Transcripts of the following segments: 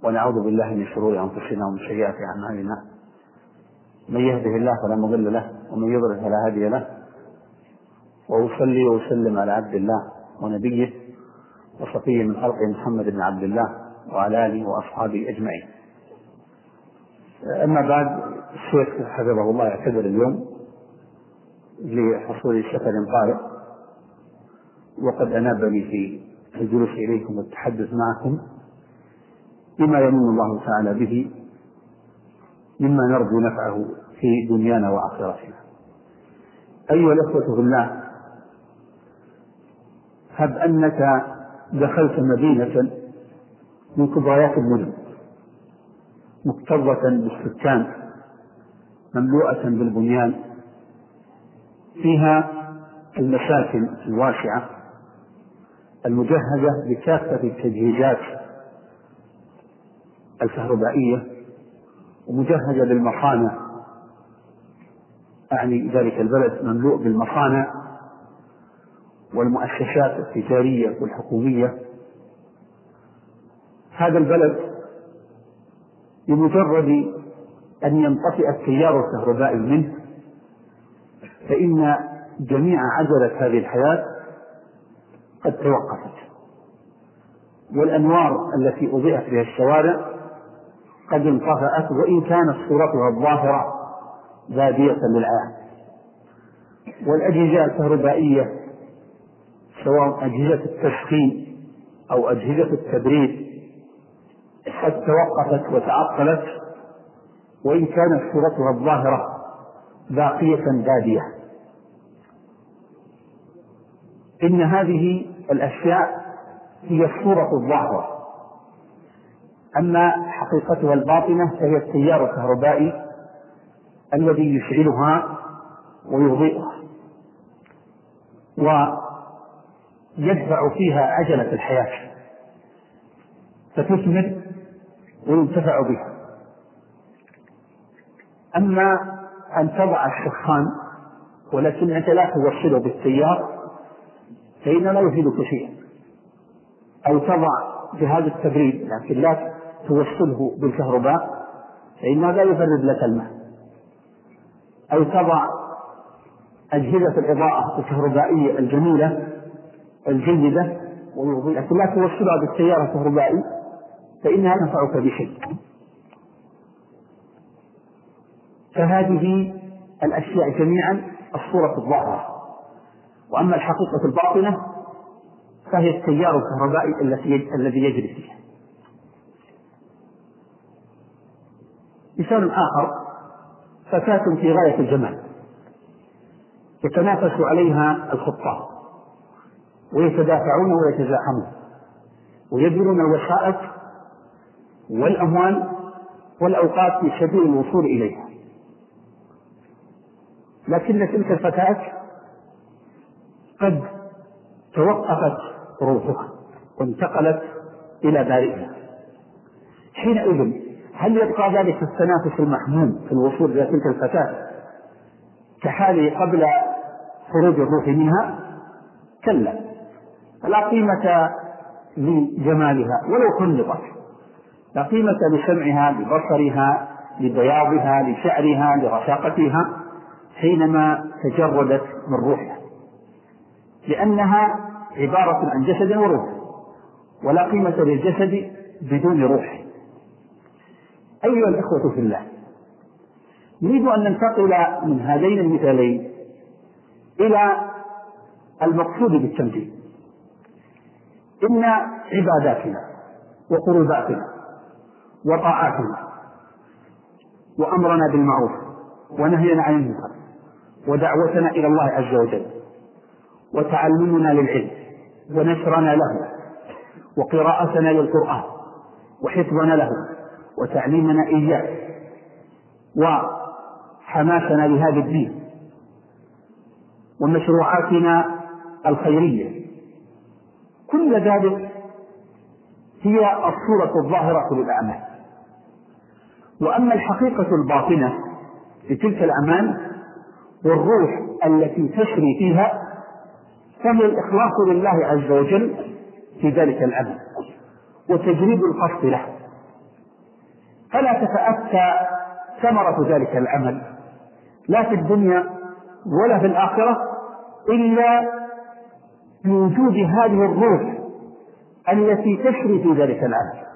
ونعوذ بالله من شرور أنفسنا ومن سيئات أعمالنا، من يهده الله فلا مضل له ومن يضلل فلا هادي له، وأصلي وأسلم على عبد الله ونبيه وصفيه من خلقه محمد بن عبد الله وعلى آله وأصحابه أجمعين. أما بعد، الشيخ حفظه الله يعتذر اليوم لحصول سفر طارئ، وقد أنابني في الجلوس إليكم والتحدث معكم بما يمن الله تعالى به مما نرجو نفعه في دنيانا وآخرتنا. أيها الأخوة في الله، هب أنك دخلت مدينة من كبريات المدن مكتظة بالسكان مملوءة بالبنيان، فيها المساكن الواسعة المجهزة بكافة التجهيزات الكهربائية ومجهزة بالمصانع، أعني ذلك البلد مملوء بالمصانع والمؤسسات التجارية والحكومية. هذا البلد بمجرد أن ينطفئ التيار الكهربائي منه فإن جميع عجلة هذه الحياة قد توقفت، والأنوار التي أضيئت بها الشوارع قد انطفأت، وإن كانت صورتها الظاهرة بادية للعيان. والأجهزة الكهربائية سواء أجهزة التسخين أو أجهزة التبريد قد توقفت وتعطلت، وإن كانت صورتها الظاهرة باقية بادية. إن هذه الأشياء هي الصورة الظاهرة، أما حقيقتها الباطنة فهي التيار الكهربائي الذي يشعلها ويضيئها ويدفع فيها عجلة الحياة فتثمر وينتفع بها. أما أن تضع السخان ولكنك لا توصله بالتيار فإنه لا يفيدك شيئا، أو تضع جهاز التبريد لكن لا توصله بالكهرباء فإنه لا يبرد لك الماء، أو تضع أجهزة الإضاءة الكهربائية الجميلة الجيدة لكن لا توصلها بالتيار الكهربائي فإنها تنفعك بشيء. فهذه الأشياء جميعا الصورة الظاهرة، وأما الحقيقة الباطنة فهي التيار الكهربائي الذي يجري فيها. مثال آخر، فتاة في غاية الجمال يتنافس عليها الخطاب ويتدافعون ويتزاحمون ويبذلون الوسائط والأموال والأوقات في سبيل الوصول إليها، لكن تلك الفتاة قد توقفت روحها وانتقلت إلى بارئها. حينئذ هل يبقى ذلك التنافس المحموم في الوصول إلى تلك الفتاة كحاله قبل خروج الروح منها؟ كلا، لا قيمة لجمالها ولو خلطت، لا قيمة لسمعها لبصرها لبياضها لشعرها لرشاقتها حينما تجردت من روحها، لأنها عبارة عن جسد وروح، ولا قيمة للجسد بدون روح. أيها الإخوة في الله، نريد أن ننتقل من هذين المثالين إلى المقصود بالتمثيل. إن عباداتنا وقرباتنا وطاعاتنا وأمرنا بالمعروف ونهينا عن المنكر ودعوتنا إلى الله عز وجل وتعلمنا للعلم ونشرنا له وقراءتنا للقرآن وحفظنا له وتعليمنا إياه وحماسنا لهذا الدين ومشروعاتنا الخيرية، كل ذلك هي الصورة الظاهرة للأعمال. وأما الحقيقة الباطنة لتلك الأعمال والروح التي تسري فيها فهي الإخلاص لله عز وجل في ذلك العمل وتجريد القصد له فلا تتأتى ثمرة ذلك العمل لا في الدنيا ولا في الآخرة إلا بوجود هذه الروح التي تسري في ذلك العمل.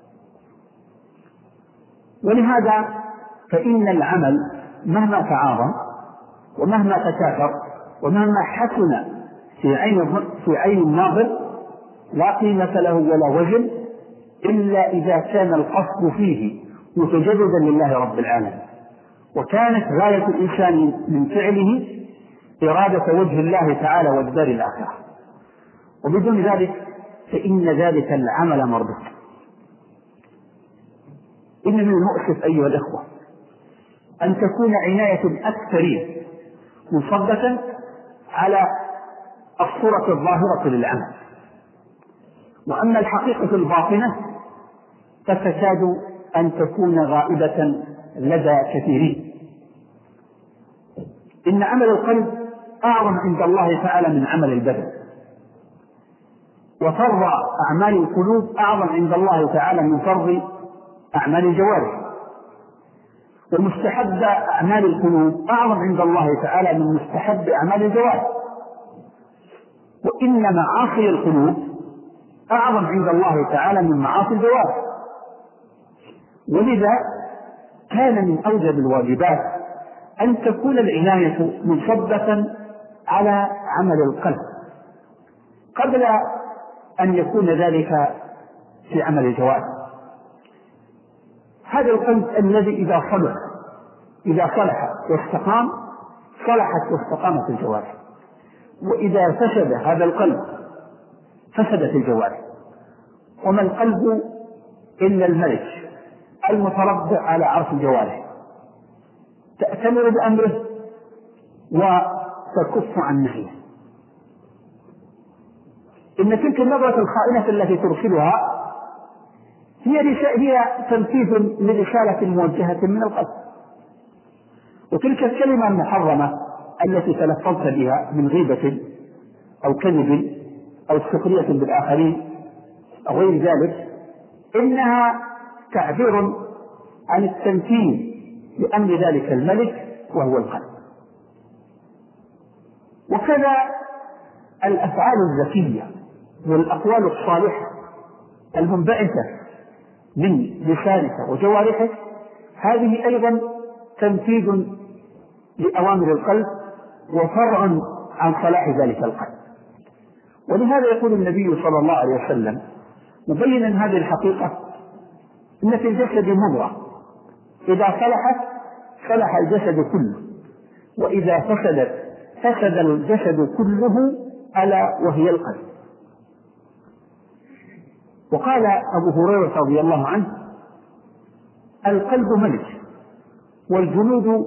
ولهذا فإن العمل مهما تعاظم ومهما تكاثر ومهما حسن في عين الناظر لا قيمة له ولا وزن إلا إذا كان القصد فيه متجددا لله رب العالمين، وكانت غاية الإنسان من فعله إرادة وجه الله تعالى والدار الآخرة، وبدون ذلك فإن ذلك العمل مردود. إن من المؤسف أيها الإخوة أن تكون عناية الأكثرين مصدقا على الصورة الظاهرة للعمل، وأما الحقيقة الباطنة فتكاد أن تكون غائبة لدى كثيرين. إن عمل القلب أعظم عند الله تعالى من عمل البدن، وفرض أعمال القلوب أعظم عند الله تعالى من فرض أعمال الجوارح، ومستحب أعمال القلوب أعظم عند الله تعالى من مستحب أعمال الجوارح، وإن معاصي القلوب أعظم عند الله تعالى من معاصي الجوارح. ولذا كان من أوجب الواجبات أن تكون العناية مثبتا على عمل القلب قبل أن يكون ذلك في عمل الجوارح. هذا القلب الذي إذا صلح واستقام صلحت واستقامت الجوارح، وإذا فسد هذا القلب فسدت الجوارح. وما القلب إلا الملك المتربع على عرش الجوارح، تأتمر بأمره وتكف عن نهيه. إن تلك النظرة الخائنة التي ترسلها هي تنفيذ لرسالة موجهة من القلب، وتلك الكلمة المحرمة التي تلفظت بها من غيبة أو كذب أو سخرية بالآخرين أو غير ذلك إنها تعبير عن التنفيذ لأمر ذلك الملك وهو القلب. وكذا الأفعال الذكية والأقوال الصالحة المنبعثة من لسانك وجوارحك هذه أيضا تنفيذ لأوامر القلب وفرع عن صلاح ذلك القلب. ولهذا يقول النبي صلى الله عليه وسلم مبينا هذه الحقيقة إن في الجسد مضغة إذا صلحت صلح الجسد كله، وإذا فسدت فسد الجسد كله ألا وهي القلب. وقال أبو هريرة رضي الله عنه القلب ملك والجنود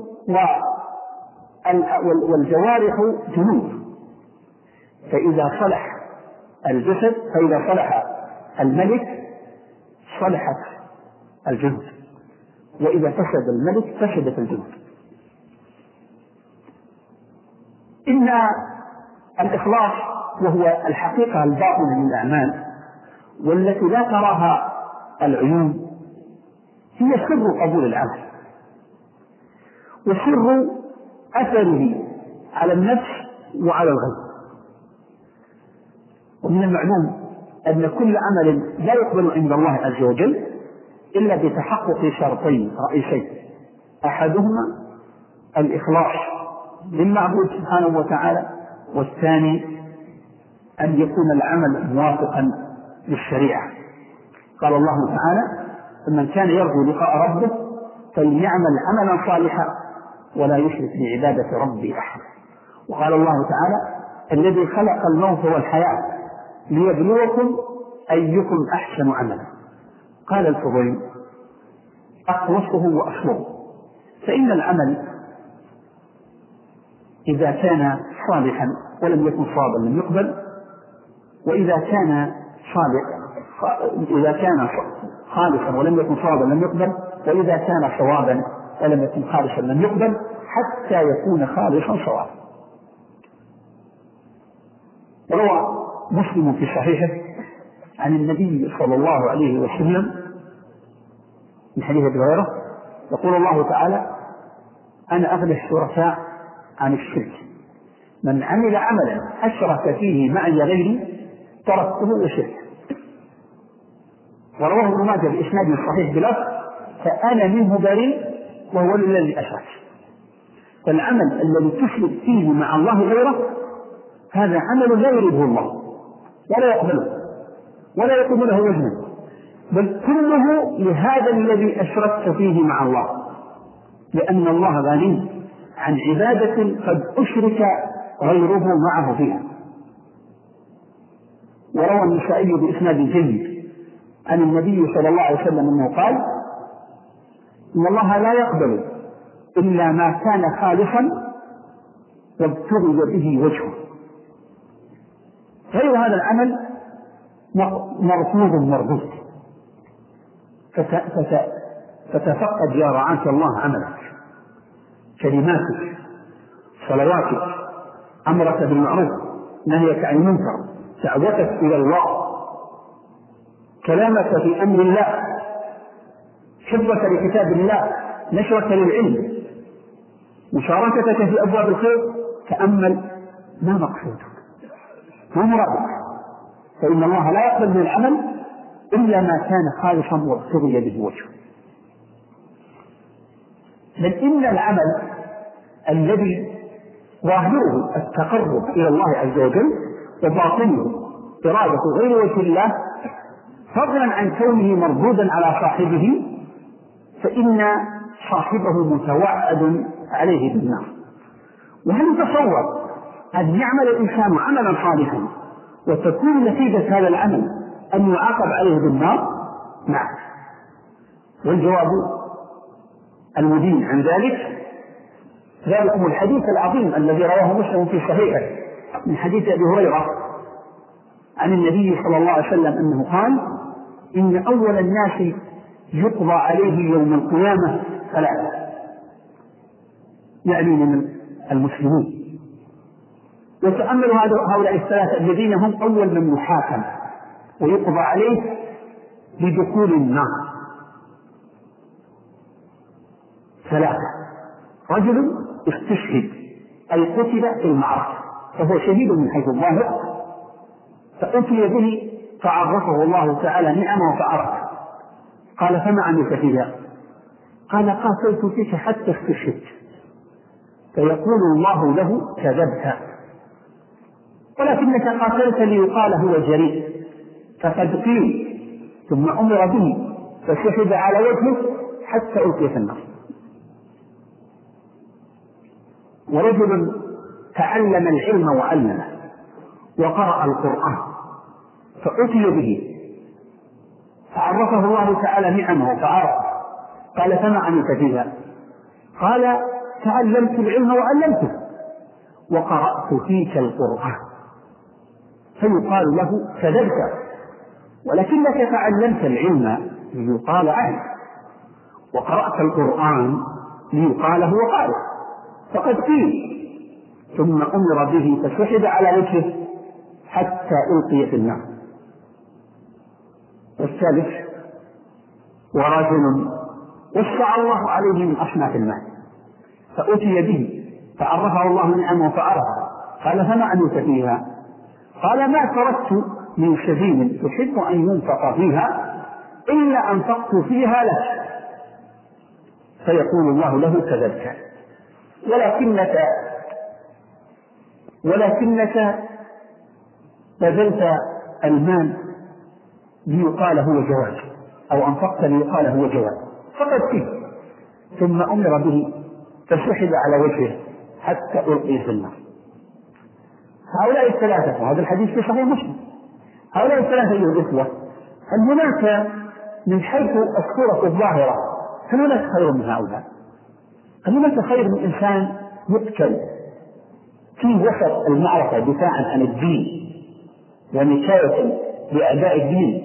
والجوارح جنود، فإذا صلح الجسد فإذا صلح الملك صلحت الجنود، وإذا فسد الملك فسدت الجنود. إن الإخلاص وهو الحقيقة الباطنة من الأعمال والتي لا تراها العيون هي سر قبول العمل وسر أثره على النفس وعلى الغير. ومن المعلوم أن كل عمل لا يقبل عند الله عز وجل إلا بتحقق شرطين رئيسين، أحدهما الإخلاص للمعبود سبحانه وتعالى، والثاني أن يكون العمل موافقا للشريعة. قال الله تعالى فمن كان يرجو لقاء ربه فليعمل عملا صالحا ولا يشرك بعبادة ربه أحد. وقال الله تعالى الذي خلق الموت والحياة ليبلوكم أيكم أحسن عملا. قال الفضيل أخلصه وأصله، فإن العمل إذا كان صالحا ولم يكن صوابا لم يقبل، وإذا كان خالصا ولم يكن صوابا لم يقبل، وإذا كان صوابا ولم يكن خالصا لم يقبل حتى يكون خالصا صوابا. روى مسلم في صحيحه عن النبي صلى الله عليه وسلم من حديث أبي هريرة يقول الله تعالى: أنا أغنى الشركاء عن الشرك، من عمل عملا أشرك فيه معي غيري تركته وشركه. ورواه ابن ماجه بإسناد صحيح بلفظ: فأنا منه بريء وهو الذي أشرك. فالعمل الذي تشرك فيه مع الله غيره هذا عمل لا يريده الله ولا يقبله ولا يقوم له وجها، بل كله لهذا الذي أشركت فيه مع الله، لأن الله غني عن عبادة قد أشرك غيره معه فيها. وروى النسائي بإسناد جيد عن النبي صلى الله عليه وسلم أنه قال: إن الله لا يقبل إلا ما كان خالصا وابتغي به وجهه. غير هذا العمل مرفوض مردود. فتفقد يا رعاك الله عملك، كلماتك، صلواتك، أمرك بالمعروف، نهيك عن المنكر، دعوتك إلى الله، كلامك في أمر الله، حفظك لكتاب الله، نشرك للعلم، مشاركتك في أبواب الخير. تأمل ما مقصودك، ما مرادك، فإن الله لا يقبل من العمل إلا ما كان خالصا وابتغي به وجهه. بل إن العمل الذي ظاهره التقرب إلى الله عز وجل وباطنه إرادة غير وجه الله، فضلا عن كونه مردودا على صاحبه، فإن صاحبه متوعد عليه بالنار. وهل يتصور أن يعمل الإنسان عملا صالحا وتكون نتيجة هذا العمل أن يعاقب عليه بالنار؟ نعم. والجواب المبين عن ذلكم الحديث العظيم الذي رواه مسلم في صحيحه من حديث أبي هريرة عن النبي صلى الله عليه وسلم أنه قال: إن أول الناس يقضى عليه يوم القيامة ثلاثة، يعني من المسلمين. وتأملوا هؤلاء الثلاثة الذين هم أول من يحاكم ويقضى عليه بدخول النار. ثلاثة: رجل استشهد أي قتل في المعركة فهو شهيد من حيث الظاهر، فأتي به فعرفه الله تعالى نعمه فعرف، قال: فما عملت فيها؟ قال: قاتلت فيك حتى استشهدت. فيقول الله له: كذبت، ولكنك قاتلت ليقال هو جريء، فقد قيل. ثم أمر به فشهد على وجهه حتى ألقي في النار. ورجل تعلم العلم وعلمه وقرأ القرآن فأتي به فعرفه الله تعالى نعمه فعرف، قال: فما عملت فيها؟ قال: تعلمت العلم وعلمته وقرأت فيك القرآن. فيقال له: كذبت، ولكنك تعلمت العلم ليقال عنه، وقرأت القرآن ليقال هو قال، فقد قيل. ثم أمر به فشهد على وجهه حتى ألقي في النار. والثالث: ورجل وسع الله عليه من أصناف المال فأتي به فعرفه الله نعمه فعرفه، قال: فما عملت فيها؟ قال: ما تركت من سبيل تحب أن ينفق فيها إلا أنفقت فيها لك. فيقول الله له: كذبت، ولكنك بذلت المال ليقال هو جواد، أو أنفقت ليقال هو جواد، فقد فيه. ثم أمر به فشهد على وجهه حتى ألقي في النار. هؤلاء الثلاثة، وهذا الحديث في صحيح مسلم، هؤلاء الثلاثة أيها الإخوة، هل هناك من حيث الصورة الظاهرة هل هناك خير من هؤلاء؟ هل هناك خير من إنسان يقتل في وسط المعركة دفاعا عن الدين ونكاية لأعداء الدين،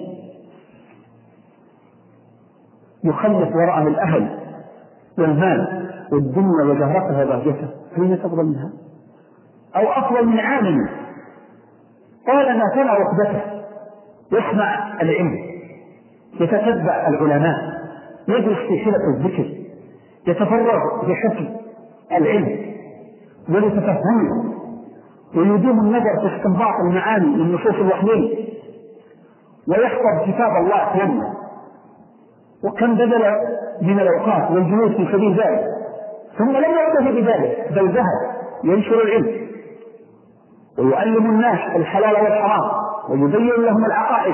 يخلف وراءه الأهل والمال والدنيا وزهرتها بهجته؟ هل هناك أفضل منها؟ أو أفضل من عالم طالما كان ركبته يسمع العلم، يتتبع العلماء، يجلس في حلق الذكر يتفرغ لحفظ العلم ولتفهمه ويدوم النظر في استنباط المعاني من نصوص الوحيين ويحفظ كتاب الله كاملا، وكم بذل من الأوقات والجهود في سبيل ذلك، ثم لم يكتفي بذلك بل ذهب ينشر العلم ويعلم الناس الحلال والحرام ويبين لهم العقائد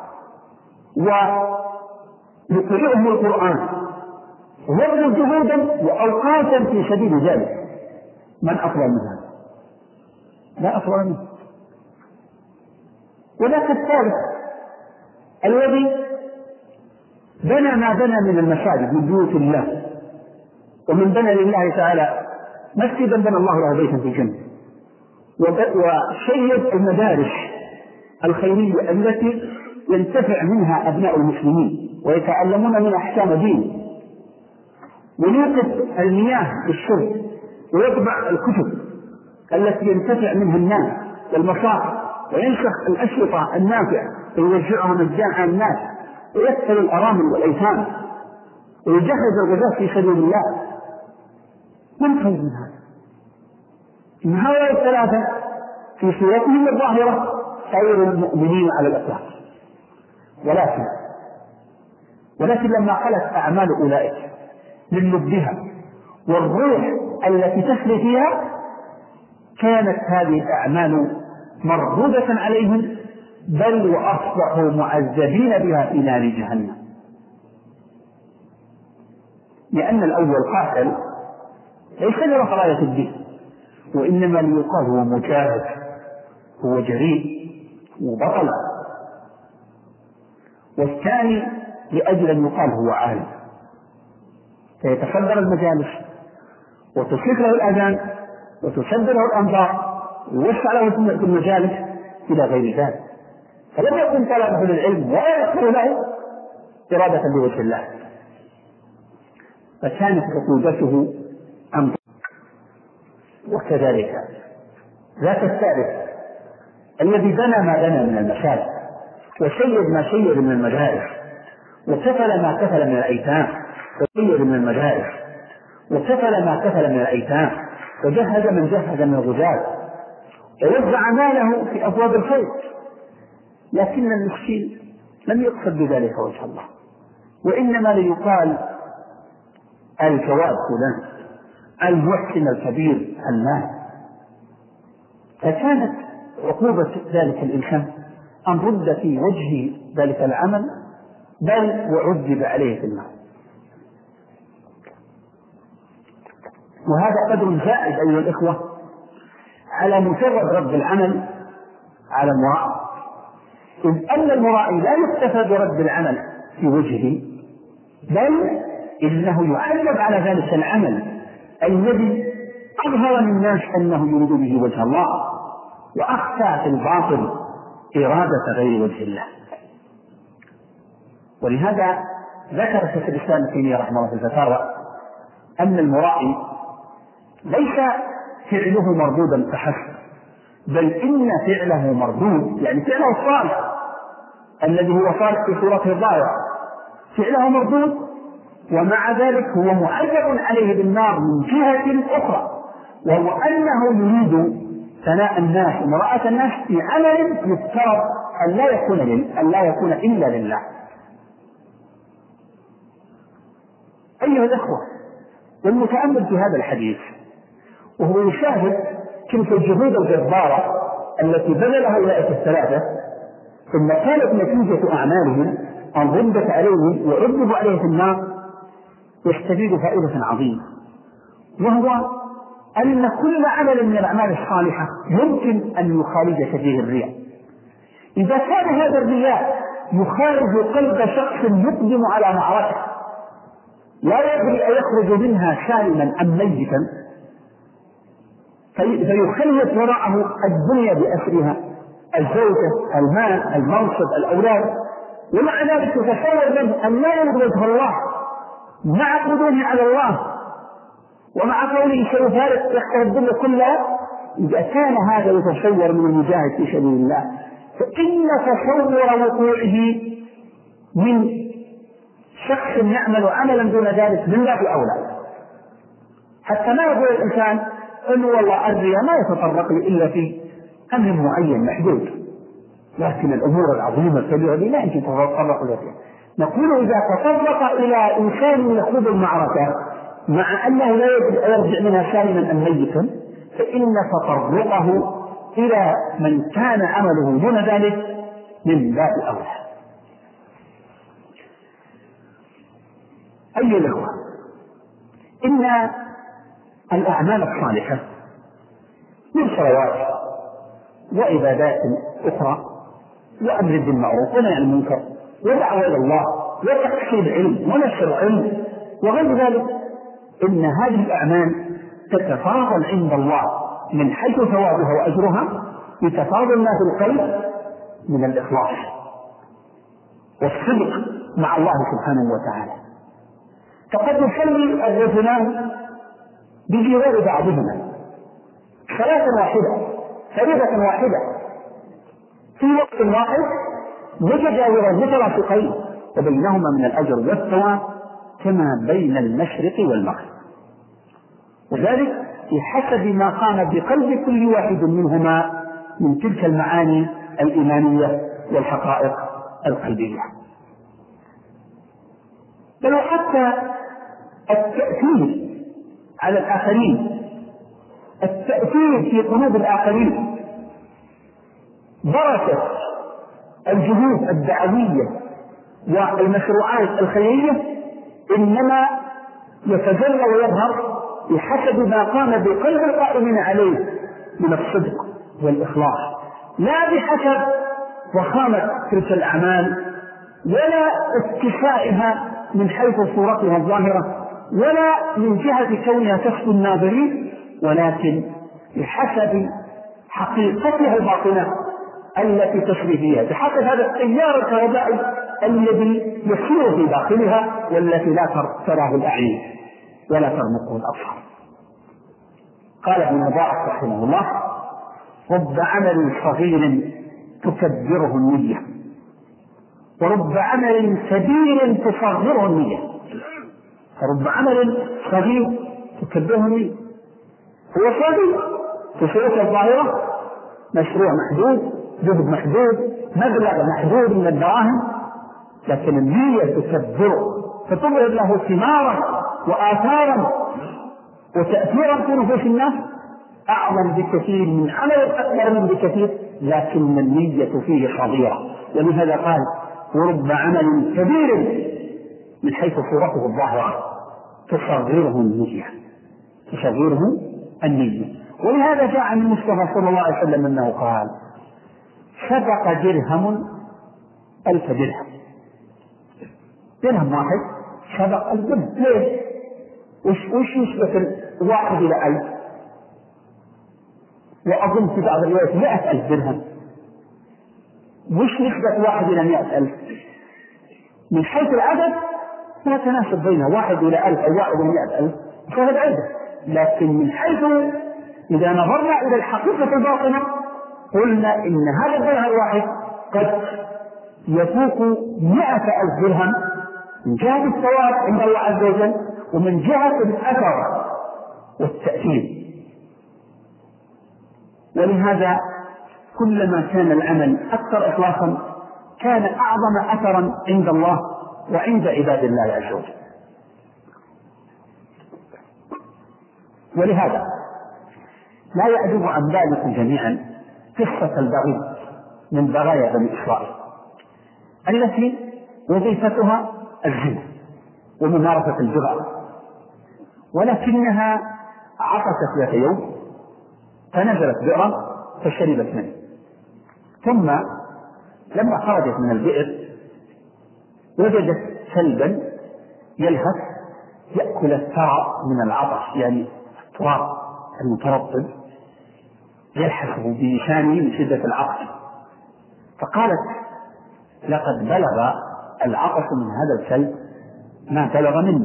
ويقرئهم القرآن ويبذل جهودا وأوقاتا في سبيل ذلك. من أفضل من هذا؟ لا أفضل منه. وذاك الثالث الذي بنى ما بنى من المساجد من بيوت الله، ومن بنى لله تعالى مسجدا بنى الله له بيتا في الجنة، وشيد المدارس الخيرية التي ينتفع منها أبناء المسلمين ويتعلمون من أحكام دين، ويوقف المياه بالشرب ويطبع الكتب التي ينتفع منها الناس والمصاحف وينشخ الأشرطة النافعة ويوزعها مجانا على الناس ويكفل الأرامل والأيتام ويجهز الغزاة في سبيل الله. من خير من هذا؟ إن هؤلاء الثلاثة في صورتهم الظاهرة خير المؤمنين على الأطلاق، ولكن لما خلت أعمال أولئك من لبها والروح التي تسري فيها كانت هذه الأعمال مردودة عليهم، بل وأصبحوا معذبين بها في نار جهنم. لأن الأول قاتل ليس لرفض الدين، وإنما ليقال هو مجاهد، هو جريء وبطل، والثاني لأجل أن يقال هو عالم فيتصدر المجالس وتصيح له الأذان وتسد له الأنظار ويوسع له في المجالس إلى غير ذلك. فلم يكن طلبه للعلم ولا يكون له إرادة لوجه الله، فكانت عقوبته أمر. وكذلك ذاك الثالث الذي بنى ما بنى من المساجد وشيد ما شيد من المدارس وكفل ما كفل من الأيتام وشيد من المدارس وكفل ما كفل من الأيتام وجهز من جهز من الغزاة ووزع ماله في أبواب الخير، لكن المسكين لم يقصد بذلك وجه الله، وإنما ليقال الجواد فلان المحسن الكبير المال. فكانت عقوبة ذلك الإنسان أن رد في وجه ذلك العمل بل وعذب عليه في النار. وهذا قدر زائد أيها الإخوة على مجرد رد العمل على المرائي، إذ أن المرائي لا يكتفى برد العمل في وجهه، بل إنه يعذب على ذلك العمل الذي أظهر للناس أنه يريد به وجه الله وأخفى في الباطل إرادة غير وجه الله. ولهذا ذكر شيخ الإسلام ابن تيمية رحمه الله في الفتاوى أن المرائي ليس فعله مردودا فحسب، بل إن فعله مردود، يعني فعله الصالح الذي هو صالح في صورته الظاهرة فعله مردود، ومع ذلك هو معذب عليه بالنار من جهة أخرى، وهو أنه يريد ثناء الناس ومراءة الناس في عمل يفترض أن لا يكون إلا لله. أيها الأخوة، والمتأمل في هذا الحديث وهو يشاهد تلك الجهود الجبارة التي بذلها أولئك الثلاثة، ثم كانت نتيجة أعمالهم أن ردت عليهم وعذبوا عليه في النار، يستفيد فائدة عظيمة، وهو أن كل عمل من الأعمال الصالحة يمكن أن يخالج فيه الرياء. إذا كان هذا الرياء يخالج قلب شخص يقدم على معركة لا يدري أيخرج منها سالما أم ميتا، فيخلد وراءه الدنيا بأسرها، الزوجة، المال، المنصب، الأولاد، ومع ذلك يتصور منه أن لا يريد وجه الله مع قدومه على الله ومع قوله سيفارق يحتى الدنيا كلها. إذا كان هذا يتصور من المجاهد في سبيل الله، فإن تصور وقوعه من شخص يعمل عملا دون ذلك من باب أولى. حتى ما يقول الإنسان أنه والله الرياء ما يتطرق لي إلا في أمر معين محدود، لكن الأمور العظيمة الكبيرة لا يمكن تتطرق إليها. نقول إذا تطرق إلى إنسان يخوض المعركة مع أنه لا يرجع منها سالما أم ميتا، فإن تطرقه إلى من كان عمله دون ذلك من باب أولى. أيها الأخوة، إن الأعمال الصالحة من صلوات وعبادات أخرى وأمر بالمعروف ونهي عن المنكر ودعوة إلى الله وتحصيل علم ونشر علم وغير ذلك، إن هذه الأعمال تتفاضل عند الله من حيث ثوابها وأجرها يتفاضل ما في القلب من الإخلاص والصدق مع الله سبحانه وتعالى. فقد يصلي الرجلان بجوار بعضهما صلاة واحدة فريضة واحدة في وقت واحد متجاورا مترافقين وبينهما من الأجر والثواب كما بين المشرق والمغرب، وذلك بحسب ما قام بقلب كل واحد منهما من تلك المعاني الإيمانية والحقائق القلبية. بل وحتى التأثير على الآخرين، التأثير في قلوب الآخرين، بركة الجهود الدعوية والمشروعات الخيرية إنما يتجلى ويظهر بحسب ما قام بقلب القائمين عليه من الصدق والإخلاص، لا بحسب ضخامة تلك الأعمال ولا اتساعها من حيث صورتها الظاهرة ولا من جهة كونها تسكن الناظرين، ولكن بحسب حقيقتها الباطنة التي تشري فيها، بحسب هذا التيار الكهربائي الذي يسير في داخلها والتي لا تراه الأعين ولا ترمقه الأبصار. قال ابن مبارك رحمه الله: رب عمل صغير تكبره النية ورب عمل كبير تصغره النية. فرب عمل صغير تكبره النية هو صغير في صورته الظاهرة، مشروع محدود، جهد محدود، مبلغ محدود من الدراهم، لكن النية تكبره فتظهر له ثمارا وآثارا وتأثيرا في نفوس الناس أعظم بكثير من عمل أكبر من بكثير، لكن النية فيه صغيرة. ولهذا قال: ورب عمل كبير من حيث صورته الظاهرة تصغره النية، تصغره النية. ولهذا جاء عن المصطفى صلى الله عليه وسلم أنه قال: سبق درهم 1000 درهم. درهم واحد سبق 1000 درهم. ليش؟ وش يشبه واحد إلى 1000؟ وأظن في بعض الروايات 100,000 درهم. وش نسبة واحد إلى 100,000؟ من حيث العدد لا تناسب بينها، واحد إلى 1000 أو واحد إلى 100,000 فهذا عدد، لكن من حيث إذا نظرنا إلى الحقيقة الباطنة قلنا إن هذا الدرهم الواحد قد يفوق 100,000 درهم من جهة الثواب عند الله عز وجل ومن جهة الأثر والتأثير. ولهذا كلما كان العمل أكثر إخلاصا كان أعظم أثرا عند الله وعند عباد الله عز وجل. ولهذا لا يعجب عن ذلك جميعا قصة البغي من بغايا بني إسرائيل التي وظيفتها الزنا وممارسة الجرأة، ولكنها عطشت ذات يوم فنزلت بئرا فشربت منه، ثم لما خرجت من البئر وجدت كلبا يلهث يأكل الثرى من العطش، يعني التراب المترطب يلحسه بلسانه من شدة العطش، فقالت: لقد بلغ العطش من هذا الكلب ما بلغ مني.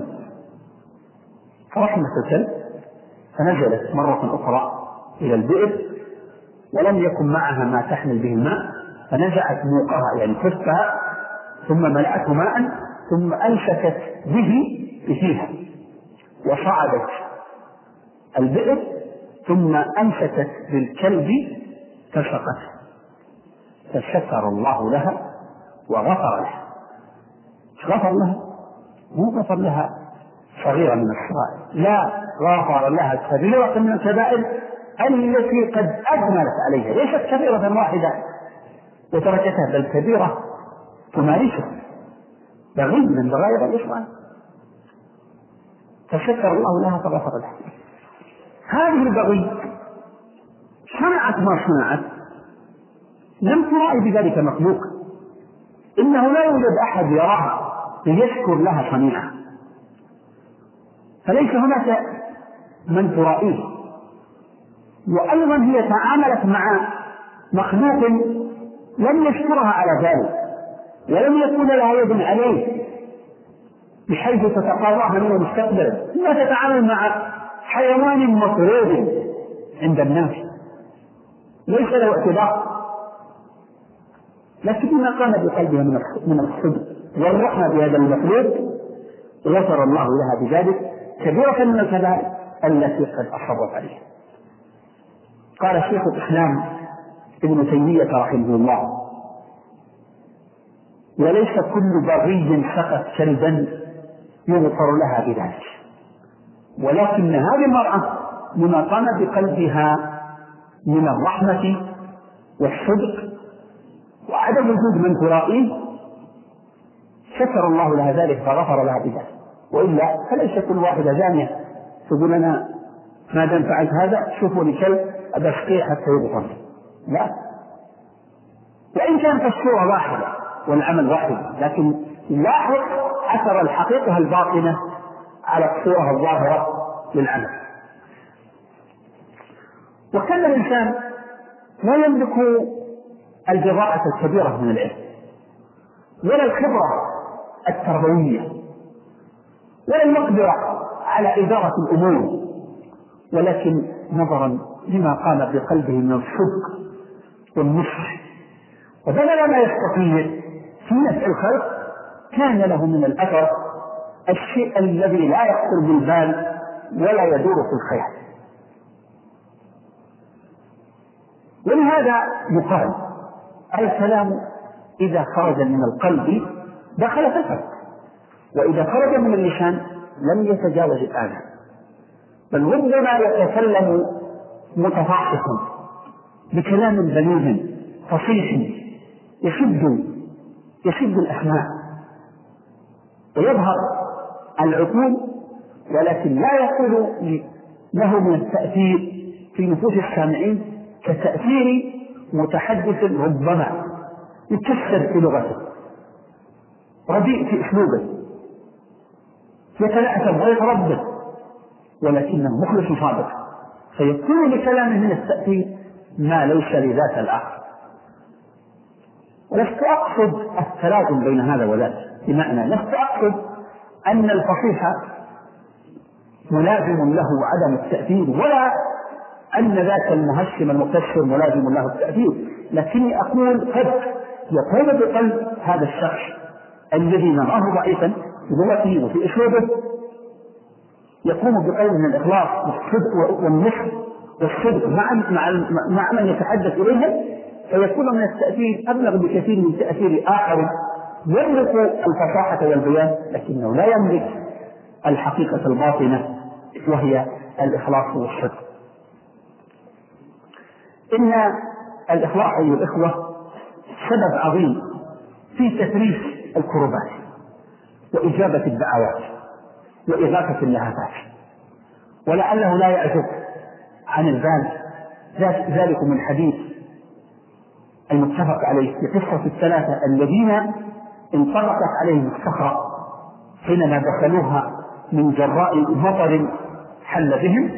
فرحمت الكلب فنزلت مرة أخرى إلى البئر ولم يكن معها ما تحمل به الماء، فنزعت موقها يعني كفها ثم ملأته ماء ثم أمسكت به فيها وصعدت البئر ثم أمسكت بالكلب فسقته، فشكر الله لها وغفر لها. غفر لها مو غفر لها صغيرة من الصغائر، لا، غفر لها كبيرة من الكبائر التي قد أجملت عليها، ليست كبيرة واحدة وتركتها، بل كبيرة تمارسها، بغي من بغايا الإسلام، فشكر الله لها فغفر لها. هذه البغي صنعت ما صنعت لم ترأي بذلك مخلوق، إنه لا يوجد أحد يراها ليشكر لها صنيعها، فليس هناك من ترائيه. وأيضا هي تعاملت مع مخلوق لم يشكرها على ذلك ولم يكون لها يد عليه بحيث تتقاضاها من المستقبل، لا تتعامل مع حيوان مطرود عند الناس ليس له اعتبار، لكن ما قام بقلبها من الصدق والرحمة بهذا المخلوق غفر الله لها بذلك كبيرة من الكبائر التي قد أصرت عليها. قال شيخ الإسلام ابن تيمية رحمه الله: وليس كل بغي سقت كلبا يغفر لها بذلك، ولكن هذه المرأة لما قام بقلبها من الرحمة والصدق وعدم وجود من ترائيه شكر الله لها ذلك فغفر لها بذلك. وإلا فليس كل واحدة زانية تقول أنا ما دام فعلت هذا شوفوا لي كلب أبسقيه حتى يغفر لي، لا، وإن كانت الصورة واحدة والعمل واحد، لكن لاحظ أثر الحقيقة الباطنة على الصورة الظاهرة للعمل. وكان الإنسان لا يملك الجراءة الكبيرة من العلم ولا الخبرة التربوية ولا المقدرة على إدارة الأمور، ولكن نظرا لما قام بقلبه من الصدق والنصح وبذل ما يستطيع في نفع الخلق كان له من الأثر الشيء الذي لا يخطر بالبال ولا يدور في الخيال. ولهذا يقال الكلام إذا خرج من القلب دخل في القلب، وإذا خرج من اللسان لم يتجاوز الآذان، بل ربما يتكلم متفاحصا بكلام بليغ فصيح يشد الأسماع ويظهر العقول، ولكن لا يكون له من التأثير في نفوس السامعين كتأثير متحدث ربما يكسر في لغته، رديء في أسلوبه، يتلأثم ويتردد، ولكنه مخلص صادق، فيكون لكلامه من التأثير ما ليس لذات الآخر. ولست أقصد التلازم بين هذا وذاك، بمعنى لست أقصد أن الفصيح ملازم له عدم التأثير ولا أن ذاك المهشم المكسر ملازم له التأثير، لكني أقول قد يقوم بقلب هذا الشخص الذي نراه ضعيفا في لغته وفي أسلوبه، يقوم بقلب من الإخلاص والصدق والنصح والصدق مع من يتحدث إليه، فيكون من التأثير أبلغ بكثير من تأثير آخر يملك الفصاحة والبيان لكنه لا يملك الحقيقة الباطنة وهي الإخلاص والصدق. إن الإخلاص أيها الإخوة سبب عظيم في تفريج الكربات وإجابة الدعوات وإغاثة اللهفات، ولعله لا يعزب عن البال ذلك من الحديث المتفق عليه في قصة الثلاثة الذين انطبقت عليهم الصخرة حينما دخلوها من جراء مطر حل بهم،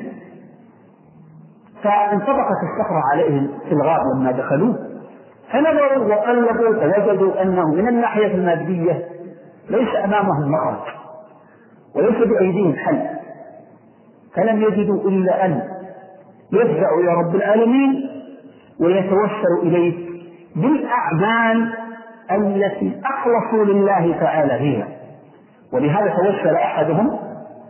فانطبقت الصخرة عليهم في الغار لما دخلوه، فنظروا وقلبوا فوجدوا أنه من الناحية المادية ليس أمامهم مخرج وليس بأيديهم حل، فلم يجدوا إلا أن يفزعوا إلى رب العالمين ويتوسلوا إليه بالأعمال التي أخلصوا لله تعالى فيها، ولهذا توسل أحدهم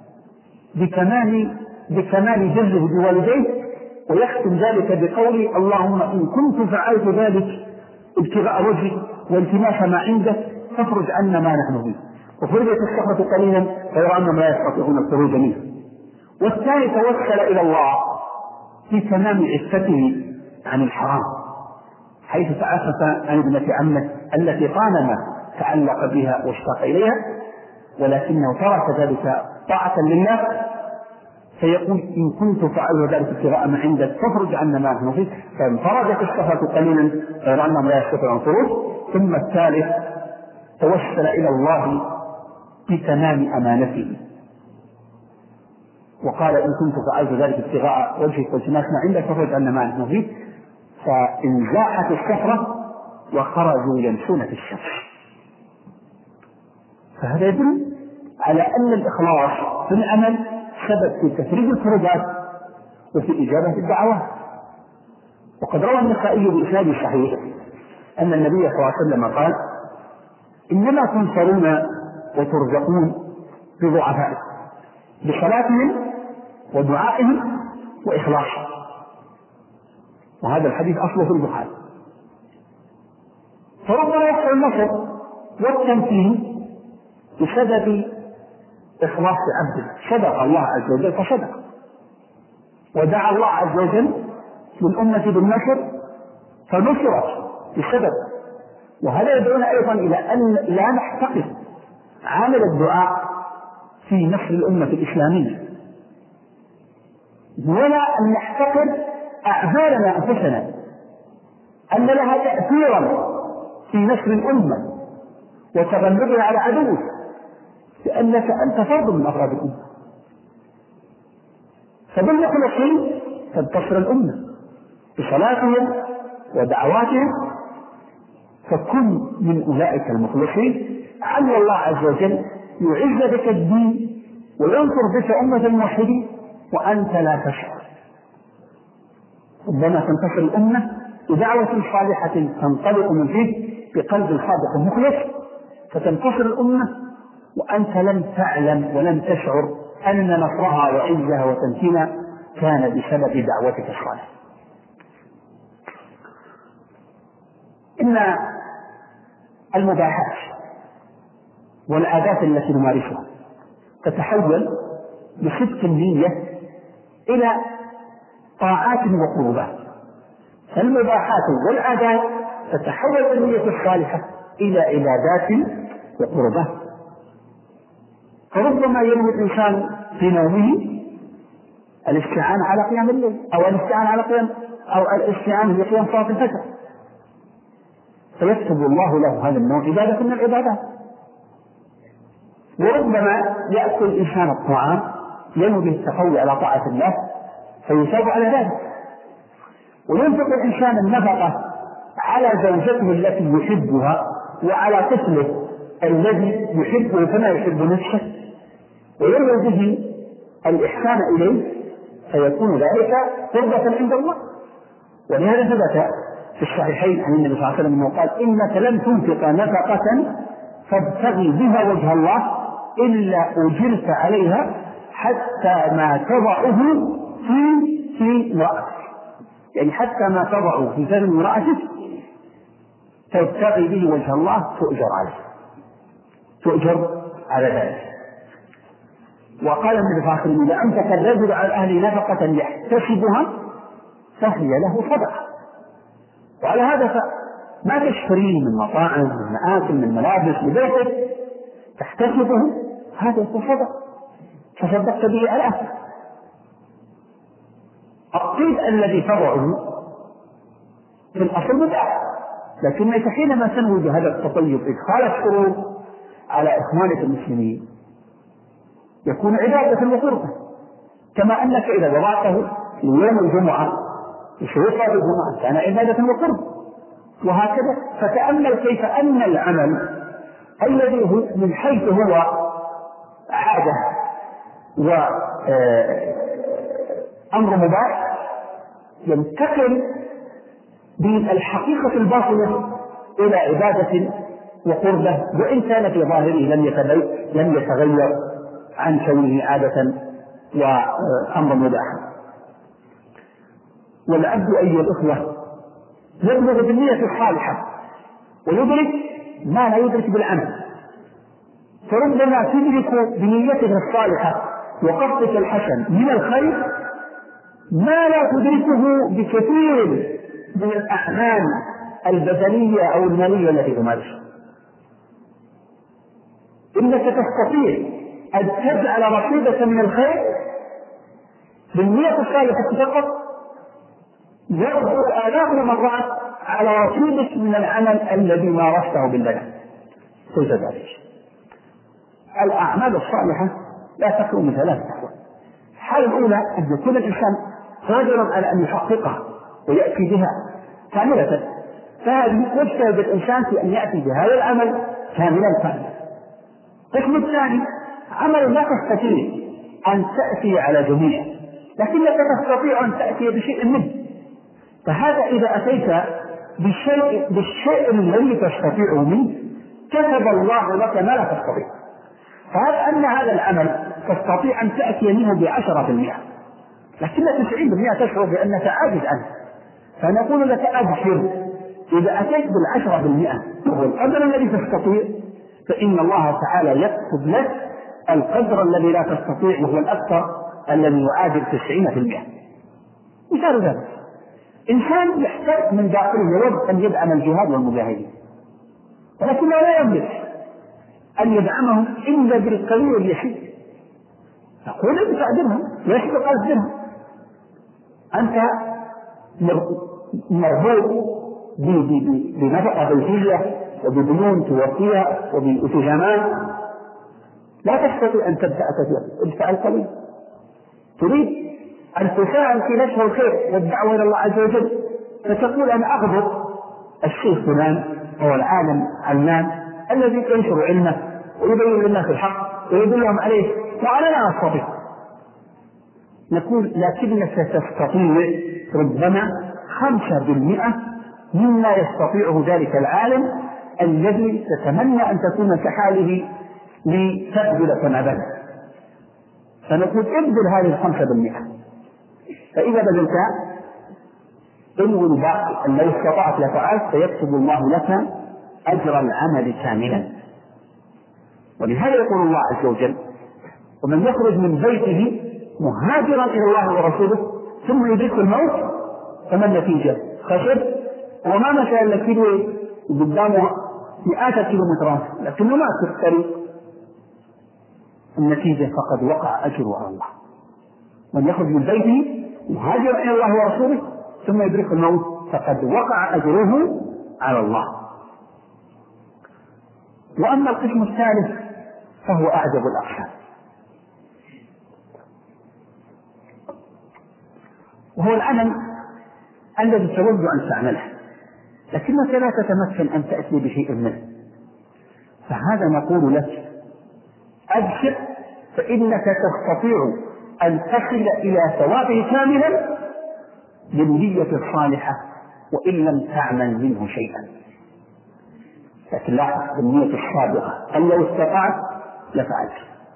بكمال جزه بوالديه، ويختم ذلك بقول اللهم إن كنت فعلت ذلك ابتغاء وجهك والتماس ما عندك فافرج عنا ما نحن فيه، وفرجت الصخرة قليلا غير أنهم لا يستطيعون الخروج منه. والثاني توسل إلى الله بتمام عفته عن الحرام، حيث تعفف عن ابنة عمه التي طالما تعلق بها واشتاق إليها، ولكنه ترك ذلك طاعة لله، فيقول إن كنت فعلت ذلك ابتغاء ما عندك فافرج عنا ما نحن فيه، فانفرجت الصخرة قليلا غير أنهم لا يستطيعون الخروج. ثم الثالث توسل إلى الله بتمام أمانته، وقال إن كنت فعلت ذلك ابتغاء وجهك والتماس ما عندك فافرج عنا ما نحن فيه، فانزاحت الصخرة وخرجوا يمشون في الشمس. فهذا يدل على أن الإخلاص في العمل سبب في تفريج الكربات وفي إجابة الدعوات. وقد روى النسائي بإسناد صحيح أن النبي صلى الله عليه وسلم قال إنما تنصرون وترزقون بضعفائكم بصلاتهم ودعائهم وإخلاصهم. وهذا الحديث أصله في البخاري. فربما يحصل النصر والتمكين بسبب إخلاص عبده، صدق الله عز وجل فصدق، ودعا الله عز وجل للأمة بالنصر فنصرت بسبب. وهذا يدعونا أيضا إلى أن لا نحتقر عامل الدعاء في نصر الأمة الإسلامية، ولا أن نحتقر أعمالنا أنفسنا أن لها تأثيرا في نصر الأمة وتغلبها على عدوك، لأنك أنت فرد من أفراد الأمة. فبالمخلصين تنتصر الأمة بصلاتهم ودعواتهم، فكن من أولئك المخلصين على الله عز وجل يعز بك الدين وينصر بك أمة الموحدين وأنت لا تشعر. ربما تنتصر الأمة بدعوة صالحة تنطلق من فيه بقلب صادق مخلص، فتنتصر الأمة وأنت لم تعلم ولم تشعر أن نصرها وعزها وتمكينها كان بسبب دعوتك الصالحة. إن المباحات والعادات التي نمارسها تتحول بصدق النية إلى طاعات وقربات. فالمباحات والعادات تتحول بالنية الصالحة إلى عبادات وقربات. فربما ينوي الإنسان في نومه الاستعانة على قيام الليل، أو الاستعانة على قيام أو الاستعانة بقيام صلاة الفجر، فيكتب الله له هذا النوع عبادة من العبادات. وربما يأكل الإنسان الطعام ينوي به التقوي على طاعة الله فيثاب على ذلك. وينفق الإنسان النفقة على زوجته التي يحبها وعلى طفله الذي يحبه كما يحب نفسه، وينوي به الإحسان إليه، فيكون ذلك قربة عند الله. ولهذا ثبت في الصحيحين عن النبي صلى الله عليه وسلم أنه قال إنك لن تنفق نفقة فابتغي بها وجه الله إلا أجرت عليها حتى ما تضعه في امرأتك، يعني حتى ما تضعه في فم امرأتك تبتغي به وجه الله تؤجر على ذلك. وقال النبي صلى الله عليه وسلم إذا أمسك الرجل على أهل نفقة يحتسبها فهي له صدقة. وعلى هذا ما تشتريه من مطاعم من مآكل من ملابس لبيتك تحتسبه، هذا صدقة تصدقت به على أهلك. الطيب الذي تضعه في الأصل مباح، لكنك حينما تنوي بهذا التطيب إدخال السرور على إخوانك المسلمين يكون عبادة وقربة، كما أنك إذا وضعته ليوم الجمعة لشروط الجمعة كان عبادة وقربة، وهكذا. فتأمل كيف أن العمل الذي هو من حيث هو عادة وأمر مباح ينتقل بالحقيقة الباطنة إلى عبادة وقربه، وإن كان في ظاهره لم يتغير عن كونه عادة وأمر مباح. والعبد أيها الأخوة يبلغ بالنية الصالحة ويدرك ما لا يدرك بالعمل، فربما تدرك بنيته الصالحة وقصدك الحسن من الخير ما لا تدركه بكثير من الأعمال البدنية أو المالية التي تمارسها. إنك تستطيع أن تجعل رصيدك من الخير بالنية الصالحة فقط يرجو آلاف المرات على رصيدك من العمل الذي مارسته بالبدن. كيف ذلك؟ الأعمال الصالحة لا تخلو من ثلاث أحوال. الحالة الأولى أن يكون الإنسان قادرا على أن يحققها ويأتي بها كاملة، فهذه يجتهد الإنسان في أن يأتي بهذا العمل كاملا. القسم الثاني عمل لا تستطيع أن تأتي على جميع، لكنك تستطيع أن تأتي بشيء منه، فهذا إذا أتيت بالشيء الذي تستطيع منه كتب الله لك ما لا تستطيع. فهذا أن هذا العمل تستطيع أن تأتي منه ب10%، لكن 90% تشعر بأنك عاجز عنه، فنقول لك أبشر إذا أتيت بال10% وهو القدر الذي تستطيع فإن الله تعالى يكتب لك القدر الذي لا تستطيع وهو الأكثر الذي يعادل 90%. مثال ذلك إنسان يحتاج من داخله يود أن يدعم الجهاد والمجاهدين، ولكنه لا يملك أن يدعمهم إلا بالقليل اليسير، تقول أنت تعدمهم لا يسبق 1000 درهم، أنت مربوط بنفقة بيتية وبديون توفيها وبالتزامات، لا تستطيع أن تبدأ كثيرا، ادفع القليل. تريد أن تساهم في نشر الخير والدعوة إلى الله عز وجل، فتقول أنا أغضب الشيخ فلان هو العالم علمان الذي ينشر علمه ويبين للناس الحق ويدلهم عليه وأنا لا أستطيع. نقول لكنك تستطيع ربما 5% مما يستطيعه ذلك العالم الذي تتمنى أن تكون كحاله لتبذل كما بذل. فنقول ابذل هذه 5%، فإذا بذلت انوي الباقي أن لو استطعت لفعلت فيكتب الله لك أجر العمل كاملا. ولهذا يقول الله عز وجل ومن يخرج من بيته مهاجرا إلى الله ورسوله ثم يدركه الموت فما النتيجة؟ خسر وما مشى إلا كيلو قدامه مئات الكيلومترات لكنه ما في الطريق، النتيجة فقد وقع أجره على الله. من يخرج من بيته مهاجرا إلى الله ورسوله ثم يدركه الموت فقد وقع أجره على الله. وأما القسم الثالث فهو أعجب الأقسام، وهو العمل الذي تود أن تعمله لكنك لا تتمكن أن تأتي بشيء منه، فهذا نقول لك أبشر فإنك تستطيع أن تصل إلى ثوابه كاملا بالنية الصالحة وإن لم تعمل منه شيئا، لكن لا بالنية الصادقة أن لو استطعت لفعلت.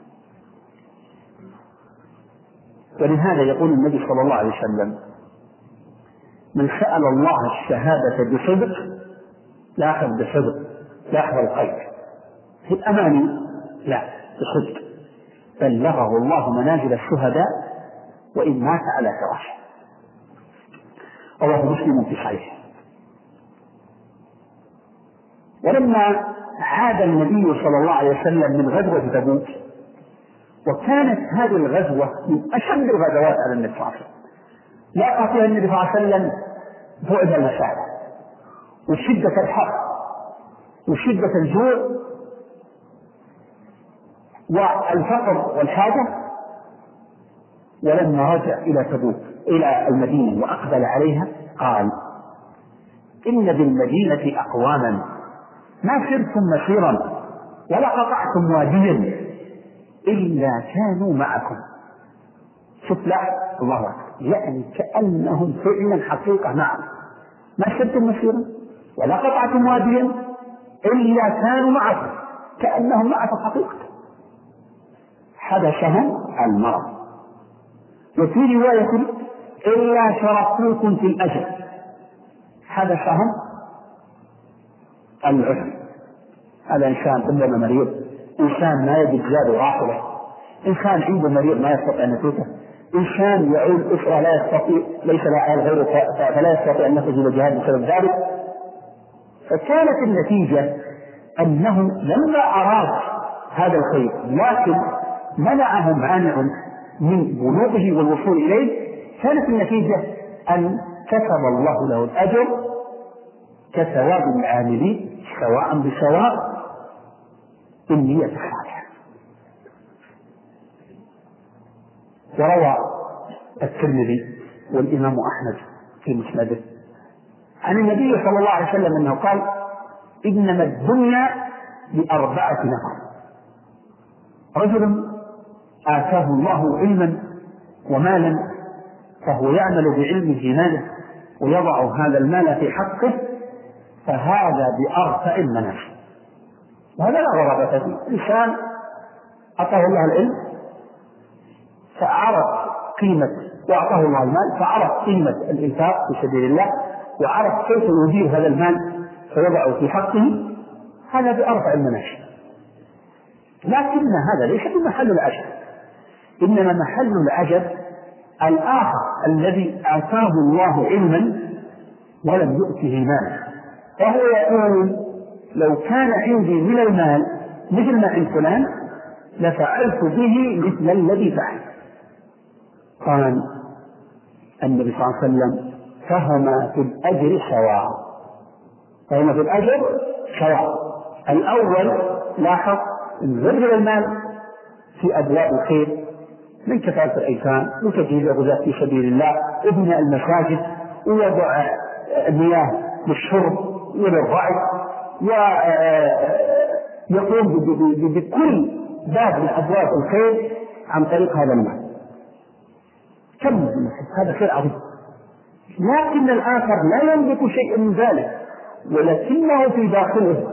ولهذا يقول النبي صلى الله عليه وسلم من سأل الله الشهادة بصدق لا أخذ بصدق لا أخذ القيد في الأماني لا بصدق بلغه الله منازل الشهداء وإن مات على فراشه. رواه مسلم في صحيحه. ولما عاد النبي صلى الله عليه وسلم من غزوة تبوك، وكانت هذه الغزوة من أشد الغزوات على النبي صلى الله عليه وسلم، لقى فيها النبي صلى الله عليه وسلم بعد المسافة وشدة الحر وشدة الجوع والفقر والحاجة. ولما رجع إلى تبوك إلى المدينة وأقبل عليها قال إن بالمدينة أقواما ما سرتم مسيرا ولا قطعتم واديا إلا كانوا معكم. شوف لا الله أكبر، يعني كأنهم فعلا حقيقة معهم، ما سرتم مسيرا ولا قطعتم واديا إلا كانوا معكم كأنهم معكم حقيقة. حدثهم المرض. وفي رواية إلا شرفوكم في الأجر. حدثهم العسر. هذا إنسان ربما مريض، إنسان ما يجد زاد راحله، إنسان عنده مريض ما يستطيع أن يفوته، إنسان يعود أسرة لا يستطيع، ليس له عيال غيره فلا يستطيع أن يخرج إلى الجهاد بسبب ذلك. فكانت النتيجة أنه لما أراد هذا الخير لكن منعه مانع من بلوغه والوصول إليه، كانت النتيجة أن كتب الله له الأجر كثواب العاملين سواء بسواء بالنية الصالحة. وروى الترمذي والإمام أحمد في مسنده عن النبي صلى الله عليه وسلم أنه قال: إنما الدنيا ل4 نفر: رجل آتاه الله علما ومالا فهو يعمل بعلمه ماله ويضع هذا المال في حقه، فهذا بأرفع المنافع. وهذا لا غرابة فيه. إنسان أعطاه الله العلم فعرف قيمة، وأعطاه الله المال فعرف قيمة الإنفاق في سبيل الله، وعرف كيف يدير هذا المال فيضعه في حقه، هذا بأرفع المنافع. لكن هذا ليس بمحل العجب، إنما محل العجب الآخر الذي آتاه الله علما ولم يؤته مالا، وهو يقول: لو كان عندي من المال مثل ما عند فلان لفعلت به مثل الذي فعل. قال النبي صلى الله عليه وسلم: فهما في الأجر سواء. فهما في الأجر سواء. الأول لاحظ البذل المال في أبواب الخير من كفالة الأيتام وتجهيز الغزاة في سبيل الله وبناء المساجد ووضع مياه للشرب وللرعي، ويقوم بكل باب من أبواب الخير عن طريق هذا المال. كم هذا خير عظيم. لكن الآخر لا يملك شيء من ذلك، ولكنه في داخله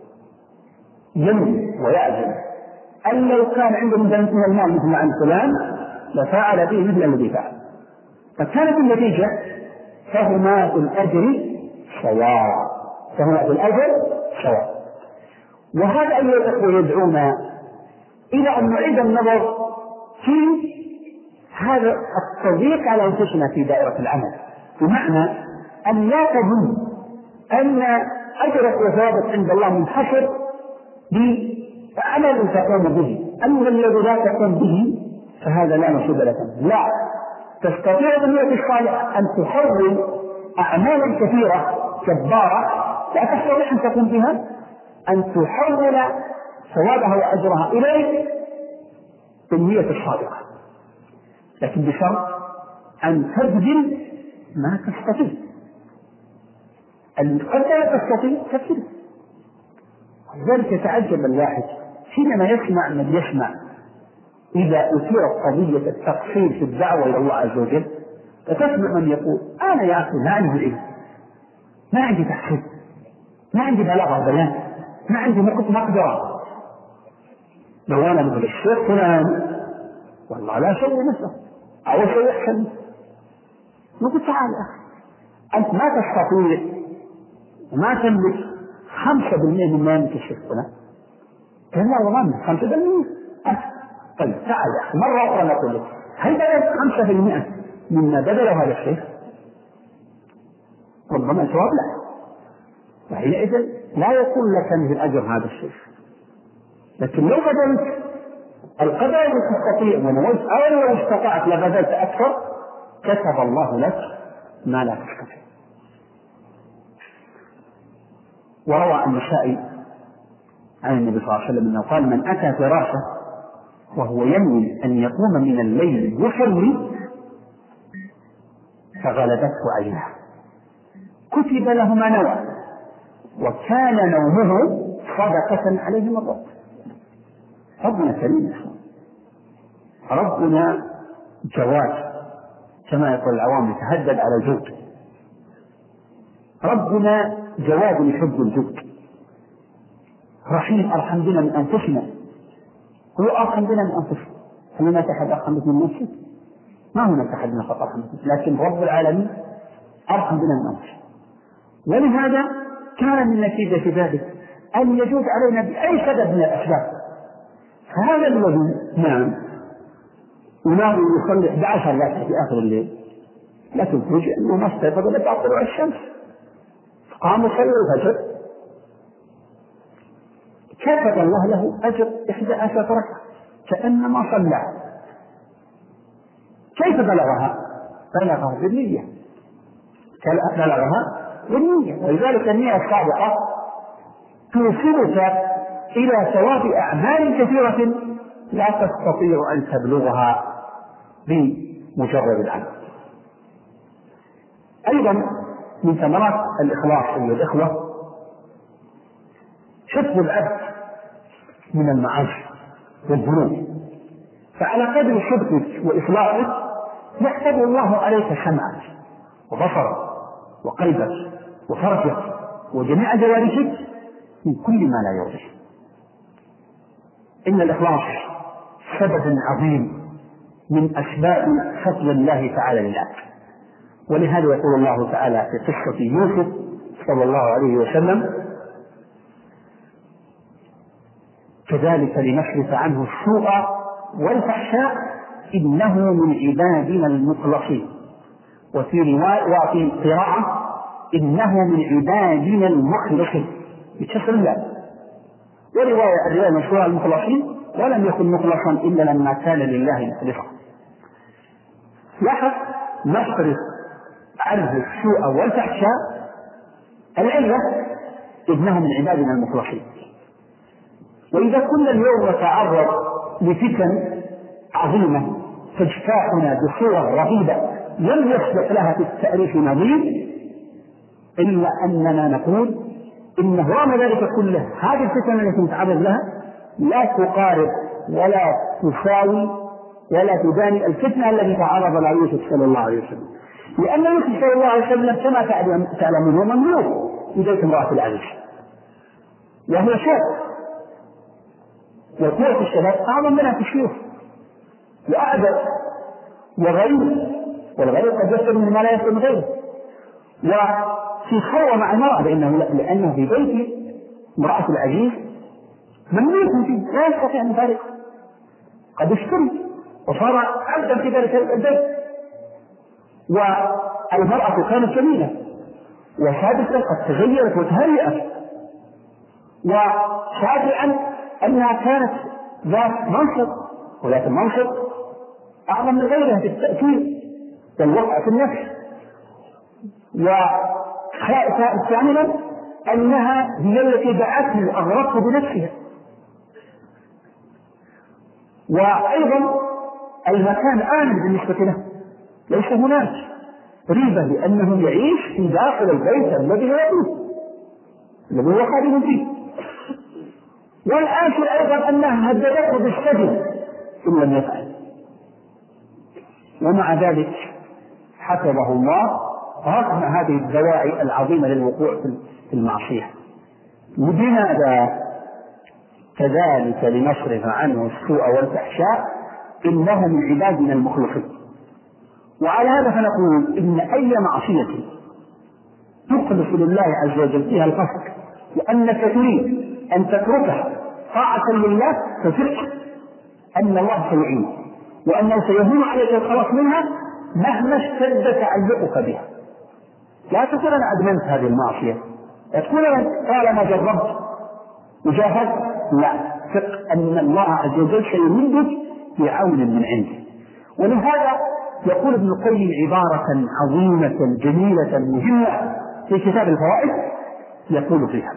يملك ويعزم أن لو كان عنده من المال مثل عن فلان لفعل به مثل الذي فعل. فكانت النتيجة فهما في الأجر سواء. فهما في الأجر سواء. وهذا أيها الأخوة يدعونا إلى أن نعيد النظر في هذا التضييق على أنفسنا في دائرة العمل، بمعنى أن لا تظن أن أجرك وثوابك عند الله منحصر بعمل تقوم به، أما الذي لا تقوم به فهذا لا نصيب لك. لا، تستطيع بالنية الصالحة أن تحول أعمالا كثيرة جبارة لا تستطيع أن تقوم بها، أن تحول ثوابها وأجرها إليك بالنية الصادقة، لكن بشرط أن تبذل ما تستطيع. قد لا تستطيع تبذل. ولذلك يتعجب الواحد حينما يسمع من يسمع إذا أثيرت قضية التقصير في الدعوة إلى الله عز وجل، فتسمع من يقول: أنا يا أخي ما عندي علم، ما عندي تحقيق، ما عندي بلاغة بيان، ما عندي مقدرة. لو أنا مثل الشيخ فلان والله لا أسوي مثله أو أسوي أحسن. نقول: تعال يا أخي، أنت ما تستطيع وما تملك 5% مما يملك الشيخ فلان. قال: لا والله من 5%. طيب تعال يا أخي مرة أخرى نقول لك: هل بذلت 5% مما بذله هذا الشيخ؟ ربما الجواب لا. وحينئذ لا يكون لك مثل أجر هذا الشيخ. لكن لو بذلت القدر الذي تستطيع ونويت أو لو استطعت لبذلت أكثر، كتب الله لك ما لا تستطيع. وروى النسائي عن النبي صلى الله عليه وسلم أنه قال: من أتى فراشه وهو ينوي أن يقوم من الليل يصلي فغلبته عيناه كتب له ما نوى وكان نومه صدقة عليه من ربه. ربنا كريم، ربنا جواد كما يقول العوام يتهدد على الجود. ربنا جواد يحب الجود، رحيم أرحم بنا من أنفسنا، هو أرحم بنا من أنفسنا. هل هناك أحد أرحم بنا من نفسه؟ ما هناك أحد فقط أرحم بنا، لكن رب العالمين أرحم بنا من أنفسنا. ولهذا كان من نتيجة ذلك أن يجوز علينا بأي سبب من الأسباب. هذا الذي نام ونام يصلي 11 ركعة في آخر الليل، لكن فوجئ أنه ما استيقظ إلا بعد طلوع الشمس، قام يصلي الفجر، كتب الله له أجر 11 ركعة كأنما صلى. كيف بلغها؟ بلغها بالنية، ولذلك النية الصادقة توصلك إلى ثواب أعمال كثيرة لا تستطيع أن تبلغها بمجرد العمل. أيضا من ثمرات الإخلاص أيها الإخوة حفظ العبد من المعاصي والذنوب، فعلى قدر صدقك وإخلاصك يحفظ الله عليك سمعك وبصرك وقلبك وفرجك وجميع جوارحك من كل ما لا يرضي. إن الإخلاص سبب عظيم من أسباب فضل الله تعالى للعبد، ولهذا يقول الله تعالى في قصة يوسف صلى الله عليه وسلم: كذلك لنصرف عنه السوء والفحشاء إنه من عبادنا المخلصين، وفي قراءة إنه من عبادنا المخلصين بكسر اللام، ورواية الرواية مشهورة المخلصين ولم يكن مخلصا إلا لما كان لله مخلصا. لاحظ نصرف عنه السوء والفحشاء، العلة إنه من عبادنا المخلصين. وإذا كنا اليوم نتعرض لفتن عظيمة تجتاحنا بصورة رهيبة لم يسبق لها في التاريخ نظير، إلا أننا نقول إن رغم ذلك كله هذه الفتن التي نتعرض لها لا تقارب ولا تساوي ولا تداني الفتنة التي تعرض لها يوسف صلى الله عليه وسلم، لأن يوسف صلى الله عليه وسلم كما تعلمون هو مملوك في بيت امرأة العزيز، وهو شاب، وقوة الشباب أعظم منها في الشيوخ، وأعدل وغريب، والغريب قد يسلم من ما لا يسلم غيره، وفي خلوة مع المرأة لأنه في بيت امرأة العزيز مملوك فيه لا يستطيع أن يفارقه، قد اشتري وصار عبدا في ذلك البيت. والمرأة كانت جميلة وسادسة قد تغيرت وتهيأت، وشاهد أنها كانت ذات منصب، ولكن منصب أعظم من غيرها في التأثير والوقع في النفس، وخائفة ثانيا أنها هي التي دعته أغرته بنفسها. وأيضا المكان آمن بالنسبة له، ليس هناك ريبة لأنه يعيش في داخل البيت الذي هو فيه، الذي هو خادم فيه. والآخر أيضا أنها هددته بالسجن إن لم يفعل، ومع ذلك حفظه الله رغم هذه الدواعي العظيمة للوقوع في المعصية. لماذا؟ كذلك لنصرف عنه السوء والفحشاء إنه من عبادنا المخلصين. وعلى هذا فنقول إن أي معصية تخلص لله عز وجل فيها القصد، وأنك تريد أن تتركها طاعة لله، فثق أن الله سيعينك وأنه سيهون عليك الخلاص منها مهما اشتد تعلقك بها. لا تقول أنا أدمنت هذه المعصية، لا تقول أنا طالما جربت وجاهدت، لا، ثق أن الله عز وجل سيمدك بعون من عنده. ولهذا يقول ابن القيم عبارة عظيمة جميلة مهمة في كتاب الفوائد، يقول فيها: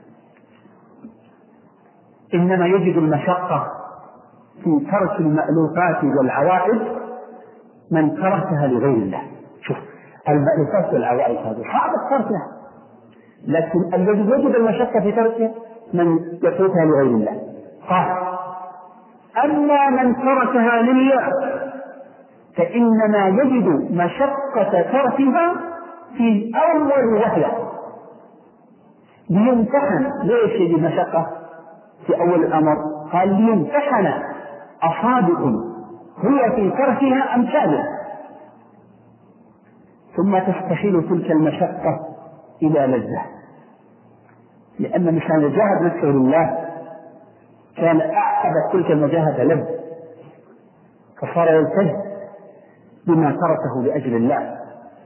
إنما يجد المشقة في ترك المألوفات والعوائد من تركها لغير الله. شوف، المألوفات والعوائد هذه صعب تركها، لكن الذي يجد المشقة في تركها من يتركها لغير الله. قال: أما من تركها لله فإنما يجد مشقة تركها في أول وهلة. ليمتحن. ليش يجد مشقة؟ في أول الأمر قال ليمتحن أصادق هو في تركها أم كاذب، ثم تستحيل تلك المشقة إلى لذة، لأن الإنسان يجاهد نفسه لله كان أعقبت تلك المجاهدة له، فصار يلتز بما تركه لأجل الله.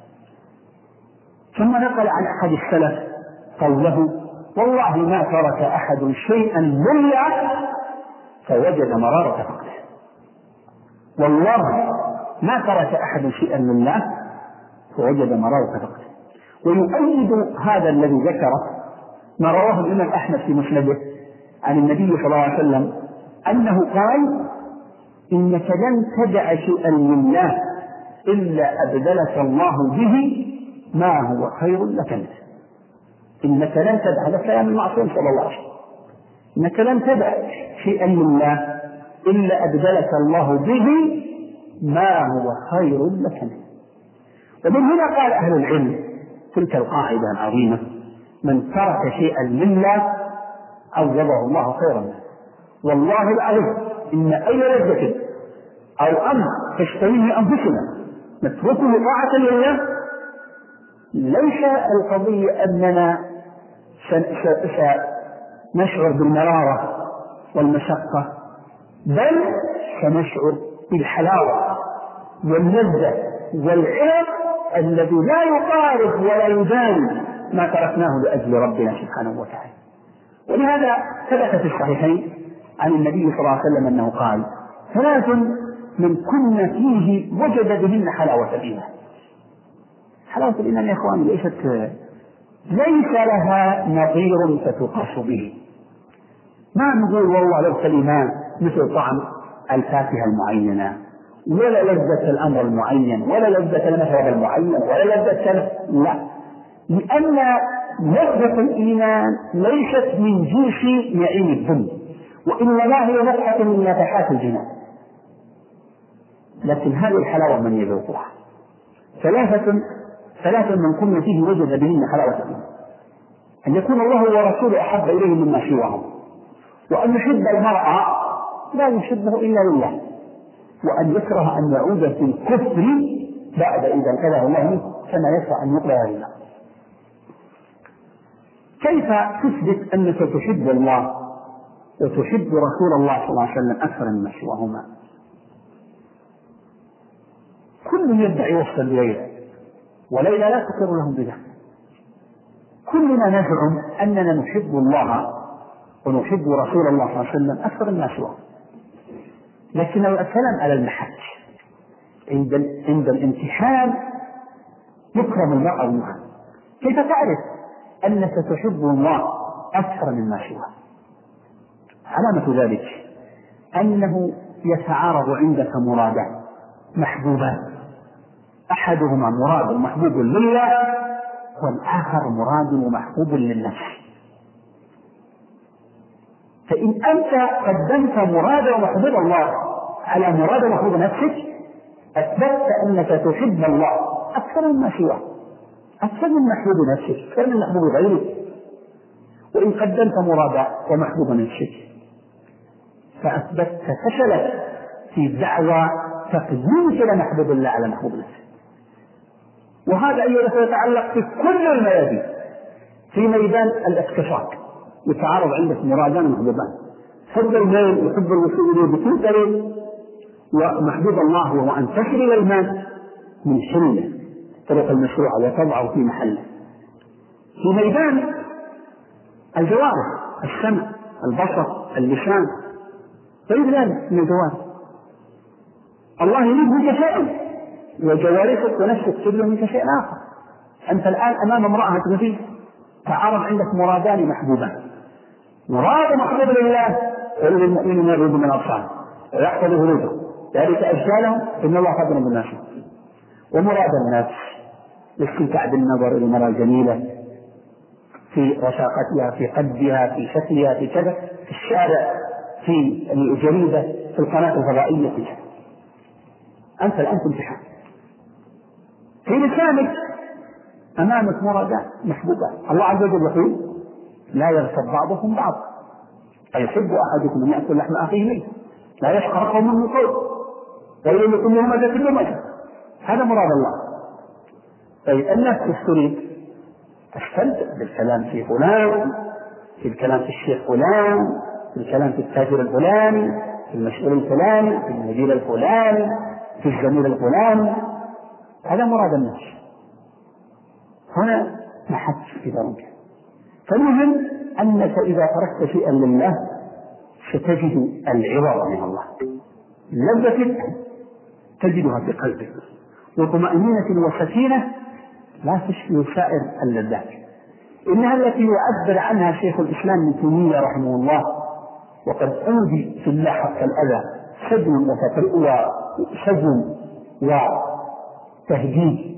ثم نقل عن أحد السلف قوله: والله ما ترك أحد شيئا لله فوجد مرارة فقده. والله ما ترك أحد شيئا لله فوجد مرارة فقده. ويؤيد هذا الذي ذكره ما رواه الإمام أحمد في مسنده عن النبي صلى الله عليه وسلم أنه قال: إنك لن تدع شيئا لله إلا أبدلك الله به ما هو خير لك منه. إنك لن تدع، هذا كلام المعصوم صلى الله عليه وسلم، إنك لن تدع شيئا لله إلا أبدلك الله به ما هو خير لك منه. ومن هنا قال أهل العلم تلك القاعدة العظيمة: من ترك شيئا لله عوضه الله خيرا منه. والله العظيم إن أي لذة أو أمر تشتهيه أنفسنا نتركه طاعة لله، ليس القضية أننا سنشعر بالمرارة والمشقة، بل سنشعر بالحلاوة واللذة والعلم الذي لا يقارب ولا يدان ما تركناه لأجل ربنا سبحانه وتعالى. ولهذا ثبت في الصحيحين عن النبي صلى الله عليه وسلم أنه قال: ثلاث من كن فيه وجد بهن حلاوة الإيمان. حلاوة الإيمان يا إخواني ليس لها نظير فتقاس به. ما نقول والله لو الإيمان مثل طعم الفاكهة المعينة، ولا لذة الأمر المعين، ولا لذة المشرب المعين، ولا لذة كذا، لا، لأن لذة الإيمان ليست من جنس نعيم الدنيا، وإنما هي نفحة من نفحات الجنان. لكن هذه الحلاوة من يذوقها. ثلاثة من كن فيه وجد بهن حلاوة الإيمان: أن يكون الله ورسوله أحب إليه مما سواهم، وأن يحب المرء لا يحبه إلا لله، وأن يكره أن يعود في الكفر بعد إذا انقذه الله منه كما يكره أن يقلع لله. كيف تثبت أنك تحب الله وتحب رسول الله صلى الله عليه وسلم أكثر مما سواهما؟ كل يدعي وصفا لليلى، وليلى لا تقر لهم بذلك. كلنا نزعم أننا نحب الله ونحب رسول الله صلى الله عليه وسلم أكثر مما سواه، لكن الكلام على المحك عند الامتحان يكرم المرء والمحن. كيف تعرف أنك تحب الله أكثر مما سواه؟ علامة ذلك أنه يتعارض عندك مرادان محبوبان، أحدهما مراد محبوب لله، والآخر مراد ومحبوب للنفس. فإن أنت قدمت مراد ومحبوب الله على مراد ومحبوب نفسك أثبتت أنك تحب الله أكثر مما سواه، أكثر من محبوب نفسك، أكثر من محبوب غيرك. وإن قدمت مراد ومحبوب نفسك فأثبتت فشلت في دعوى تقديمك لمحبوب الله على محبوب نفسك. وهذا أيضا يتعلق في كل الميادين. في ميدان الاقتصاد يتعارض عندك مرادان ومحبوبان: حب المال وحب الوصول إليه بكل طريق، ومحبوب الله وهو أن تصل إلى المال من حله طرق المشروع وتضعه في محله. في ميدان الجوارح: السمع، البصر، اللسان، غير ذلك من الجوارح. الله يريد منك شيئا وجوارحك ونفسك تريد منك شيئا آخر. أنت الآن أمام امرأة نفيسة، تعارض عندك مرادان محبوبان: مراد محبوب لله ولل المؤمنين يغضوا من أبصارهم ويحفظوا فروجهم ذلك أجسالهم إن الله خبر بالناس. ومراد النفس الاستمتاع بالنظر إلى المرأة الجميلة في رشاقتها، في قدها، في شكلها، في كذا، في الشارع، في الجريدة، في القناة الفضائية، في كذا. أنت الآن في امتحان. في لسانك أمامك مرادان محبوبان. الله عز وجل يقول: لا يغتب بعضكم بعض. أيحب أحدكم أن يأكل لحم أخيه ميتا؟ لا يسخر قوم من قوم ويل لكل همزة لمزة. هذا مراد الله. طيب الناس تريد تستمتع بالكلام في فلان، في الكلام في الشيخ فلان، في الكلام في التاجر الفلاني، في المسؤول الفلاني، في المدير الفلاني، في الزميل الفلاني. هذا مراد الناس. هنا نحس إذا ممكن. فالمهم أنك إذا تركت شيئا لله ستجد العوض من الله. لذتك تجدها في قلبك، وطمأنينة وسكينة لا تشفي سائر اللذات. إنها التي يعبر عنها شيخ الإسلام ابن تيمية رحمه الله، وقد أوذي في الله حق الأذى سجن وتهديد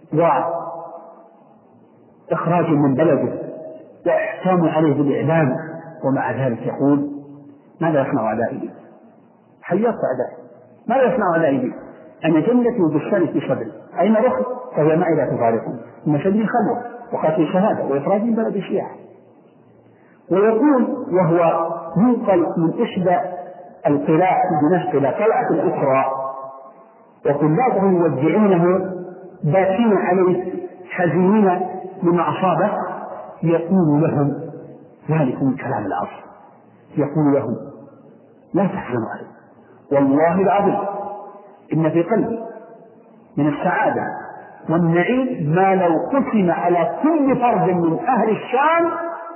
وإخراج من بلده وإحكام عليه بالإعدام، ومع ذلك يقول: ماذا يصنع أعدائي؟ حيات أعدائي، ماذا يصنع أعدائي؟ أنا جنتي وبستاني في صدري، أين رحت؟ فهي معي لا تفارقني، إن سجني خلوة وقتل شهادة وإخراج من بلد الشيعة. ويقول وهو ينقل من إحدى القلاع بنفسه إلى قلعة الأخرى، وطلابه يودعونه باكين عليه حزينين لما أصابه، يقول لهم ذلكم كلام العصر، يقول لهم: لا تحزنوا عليه، والله العظيم إن في قلبي من السعادة والنعيم ما لو قسم على كل فرد من أهل الشام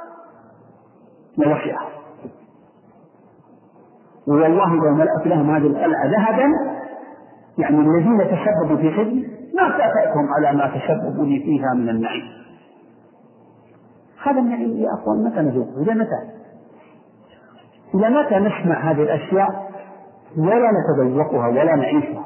لوسعه، والله لو ملأت لهم هذه القلعة ذهبا، يعني الذين تسببوا في حزني ما كافأتهم على ما تسببوا لي فيها من النعيم. هذا النعيم يا أخوان متى نذوقه؟ إلى متى نسمع هذه الأشياء ولا نتذوقها ولا نعيشها؟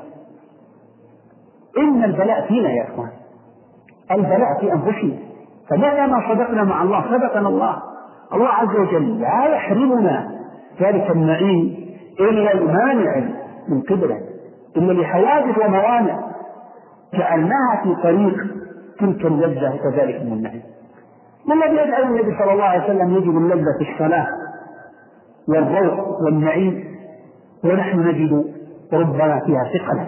إن البلاء فينا يا أخوان، البلاء في أنفسنا. فمتى ما صدقنا مع الله صدقنا الله. الله عز وجل لا يحرمنا ذلك النعيم إلا المانع من قبله، إلا لحوادث وموانع جعلناها في طريق تلك اللذة كذلك من النعيم. ما الذي يجعل النبي صلى الله عليه وسلم يجد اللذة في الصلاة والروح والنعيم، ونحن نجد ربنا فيها ثقلا؟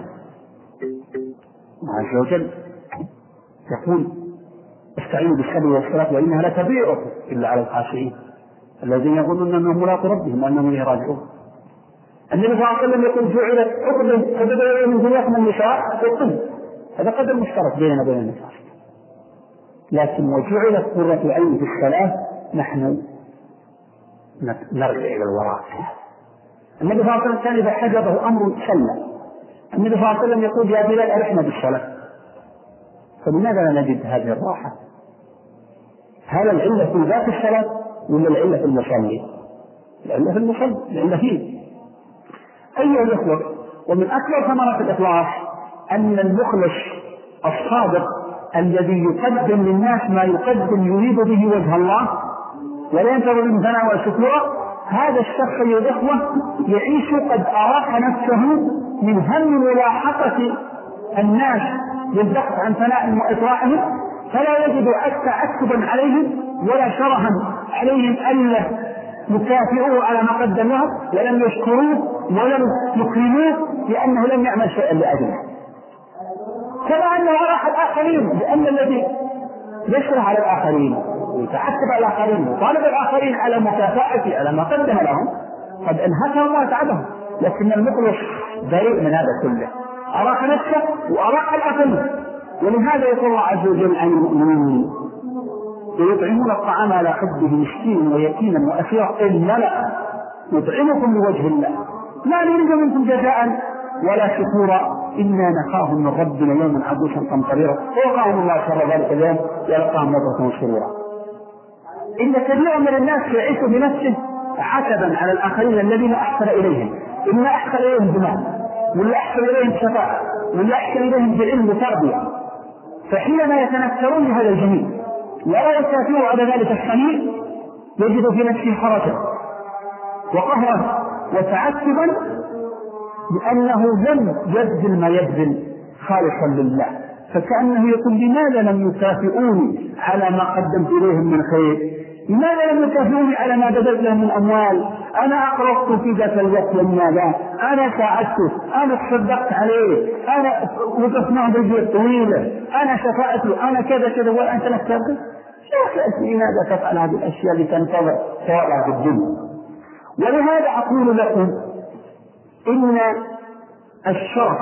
الله عز وجل يقول: استعينوا بالصبر والصلاة وإنها لكبيرة إلا على الخاشعين الذين يظنون أنهم ملاقو ربهم وأنهم إليه راجعون. النبي صلى الله عليه وسلم يقول: جعلت عقدة فبدأ من دنياكم النساء والطب. هذا قدر مشترك بيننا وبين النساء، لكن وجعلت قرة عين في الصلاة نحن نرجع إلى الوراء. النبي صلى الله عليه وسلم كان إذا حجبه أمر سلم. النبي صلى الله عليه وسلم يقول: يا بلال أرحنا بالصلاة. فلماذا لا نجد هذه الراحة؟ هل العلة في ذات الصلاة ولا العلة في المصلي؟ العلة في المصلي، العلة فيه. أيها الأخوة، ومن أكبر ثمرة الإخلاص أن المخلص الصادق الذي يقدم للناس ما يقدم يريد به وجه الله ولا ينتظر من ثناء وشكوى، هذا الشخص أيها الأخوة يعيش قد أراح نفسه من هم ملاحقة الناس للبحث عن ثناء وإطراحهم، فلا يجد تعسبا عليهم ولا شرها عليهم ألا يكافئوه على ما قدم لهم ولم يشكروه ولم يكرموه لأنه لم يعمل شيئا لأجله. كما أنه أراح الآخرين، لأن الذي يشرح على الآخرين ويتعسب على الآخرين وطالب الآخرين على مكافأته على ما قدم لهم قد انهكه الله تعبهم. لكن المخلص بريء من هذا كله، أراح نفسه وأراح الآخرين. ولهذا يقول الله عز وجل عن المؤمنين: ويطعمون الطعام على حبه مسكينا ويتيما وأسيرا إنما نطعمكم لوجه الله لا نريد منكم جزاء ولا شكورا إنا نخاف من ربنا يوما عبوسا قمطريرا ووقاهم الله شر ذلك اليوم يلقاهم نضرة وسرورا. إن كثيرا من الناس يعيش بنفسه عتبا على الآخرين الذين أحسن إليهم، إما أحسن إليهم بمال ولا أحسن إليهم شفاعة ولا أحسن إليهم بعلم وتربية، فحينما يتنكرون بهذا الجميل ولا يكافئوا على ذلك الصنيع يجد في نفسه حرجا وقهرا وتعسبا لأنه لم يبذل ما يبذل خالصا لله، فكأنه يقول: لماذا لم يكافئوني على ما قدمت إليهم من خير؟ لماذا لم يكافئوني على ما بذلت لهم من أموال أنا أقرضت في ذاك الوقت والمال، أنا ساعدته، أنا تصدقت عليه، أنا وقفت معه بالجيل طويلة، أنا شفعت له، أنا كذا كذا، وأنت لك ترضى؟ يا أخي لماذا تفعل هذه الأشياء لتنتظر ثوابها في الدنيا؟ ولهذا أقول لكم إن الشرف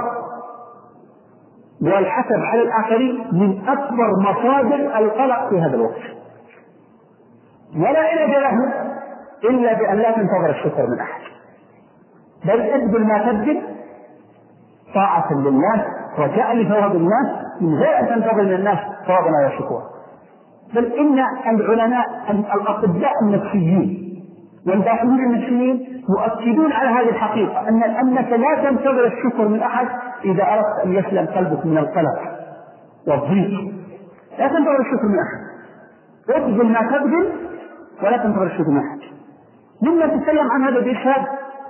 والحسد على الآخرين من أكبر مصادر القلق في هذا الوقت، ولا علاج له إلا بأن لا تنتظر الشكر من أحد، بل ابذل ما تبذل طاعة لله رجاء لثواب الناس من غير أن تنتظر من الناس ثوابا ولا شكورا. بل إن العلماء الأطباء النفسيين والباحثين النفسيين يؤكدون على هذه الحقيقة، أنك لا تنتظر الشكر من أحد إذا أردت أن يسلم قلبك من القلق والضيق. لا تنتظر الشكر من أحد، ابذل ما تبذل ولا تنتظر الشكر من أحد. مما تتكلم عن هذا بإشهاد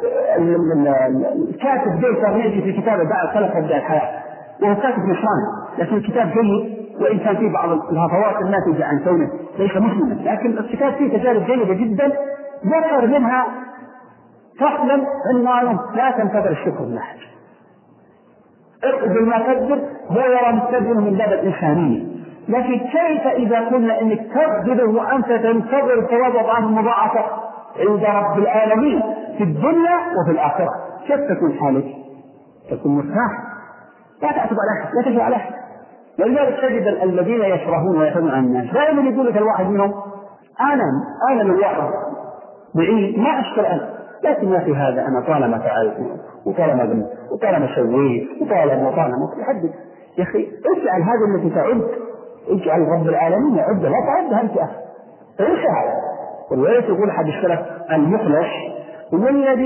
الكاتب ديل كارنيجي في كتابه داء القلق وابداع الحياة، وهو كاتب نصراني لكن الكتاب جيد، وإن كان فيه بعض الهفوات الناتجة عن كونه ليس مسلما، لكن الكتاب فيه تجارب جيدة جدا ذكر منها فصلا عنوانه لا تنتظر الشكر من أحد. اقبل ما تبذل، هو يرى مستبذل من باب الإنسانية، لكن كيف إذا قلنا إنك تبذل وأنت تنتظر ثواب أضعاف مضاعفة عند رب العالمين في الدنيا وفي الآخرة؟ كيف تكون حالك؟ تكون مرتاح، لا تعتب على أحد، لا تجي على أحد. ولذلك تجد الذين يشرهون ويحرمون عن الناس دائما يقول لك الواحد منهم أنا من واحد بعيد ما أشكر أنا، لكن ما في هذا أنا طالما فعلت وطالما قمت وطالما سويت وطالما يحدد. يا أخي اجعل هذا الذي تعد، اجعل رب العالمين يعد، لا تعدها أنت أخي، انسى. ولذلك يقول أحد السلف المخلص هو